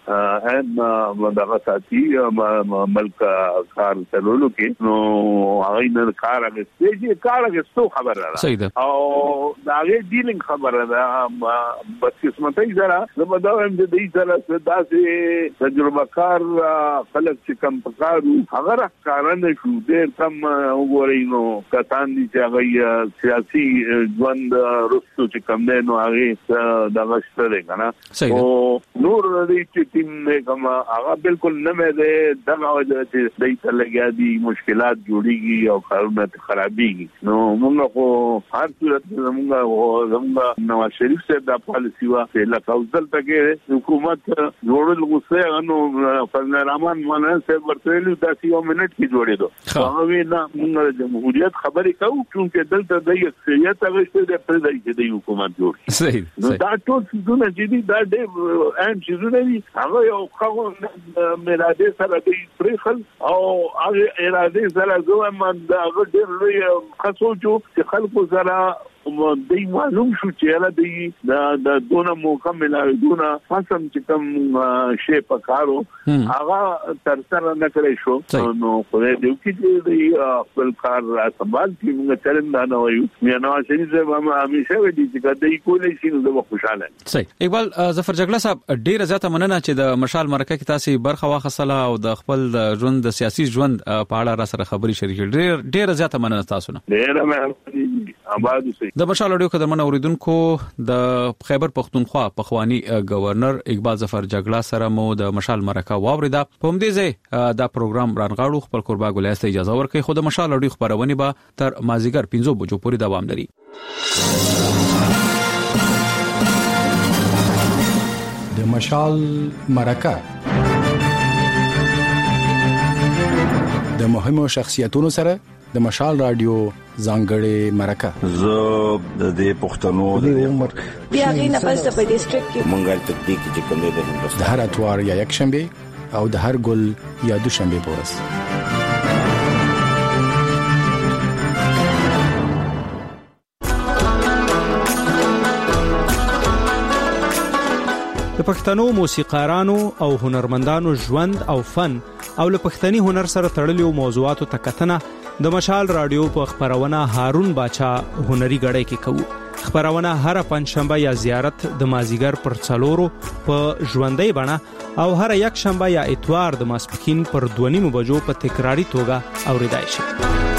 هم دغه ساتي ملک کار چلولو کې نو هغه نه کار هغه چې کار هغه څو خبره ده او دا هغه ډیلینګ خبره ده بس قسمتي زرا زموږ هم دې سره داسې تجربه کار خلک چې کم پکارو هغه کارانه شو ډېر کم وګورئ نو کتان دي چې هغه سیاسي ژوند رسو چې کم نه نو هغه دغه ستاره کنه او نور چې ټیم نه کوم هغه بالکل نه مې ده دغه وجه چې دای ته لګیا دي مشکلات جوړيږي او کارونه خرابيږي نو موږ خو هر صورت موږ زموږ نواز شریف صاحب د پالیسی وا په لکاوزل تګ حکومت جوړل غوسه نو فضل الرحمن مولانا صاحب ورته داسې یو منټ کې جوړېدو هغه نه موږ جمهوریت خبرې کوو چې دلته د اکثریت هغه څه د پردای د حکومت جوړ صحیح نو دا ټول څه چې دي دا ډېر اهم څه دي هغه یو خو مراده سره دی پرخل او هغه اراده سره زوم د هغه ډېر لوی خصوصو چې خلکو سره د معلوم شو چې را دی د دونه مکمل دونه قسم چې کوم شی پکارو هغه تر سره نه کړی شو نو خو دې کې د خپل کار سمبال کې موږ چرند نه وایو مې نو شي چې ما همیشه وې چې کدی کولې شي نو زه خوشاله صحیح اقبال ظفر جګړه صاحب ډیر زیاته مننه چې د مشال مرکه کې تاسو برخه واخصله او د خپل ژوند د سیاسي ژوند په اړه را سره خبري شریک ډیر ډیر زیاته مننه تاسو نه ډیر مهرباني آباد اوسئ. د مشال رادیو قدرمن اوریدونکو د خیبر پختونخوا پخوانی گورنر اقبال ظفر جګړه سره مو د مشال مرکه واوریدا. په همدې ځای دا پروګرام رانغاړو. خپل قربا ګلایسته اجازه ورکړي. خو د مشال رادیو خبرونه به تر مازیګر پنځه بجو پورې دوام لري. د مشال مرکه د مهمو شخصیتونو سره د مشال رادیو ځانګړې مرکه. زه د دې پښتنو د عمر بیا غینه پس د ډیسټریکټ کې مونږه تدبیق چې کوم د هندوستان د هر اتوار یا یک شنبه او د هر ګل یا دوشنبه پورس. د پښتنو موسیقارانو او هنرمندانو ژوند او فن او له پښتني هنر سره تړلو موضوعاتو ته کتنه د مشال رادیو په خبرونه هارون باچا هنري غړې کې کوو. خبرونه هر پنځشنبه یا زیارت د مازیګر پر څلورو په ژوندۍ بڼه او هر یک شنبه یا اتوار د ماسپښین پر دوه نیمو بجو په تکراری توګه اوریدای شي.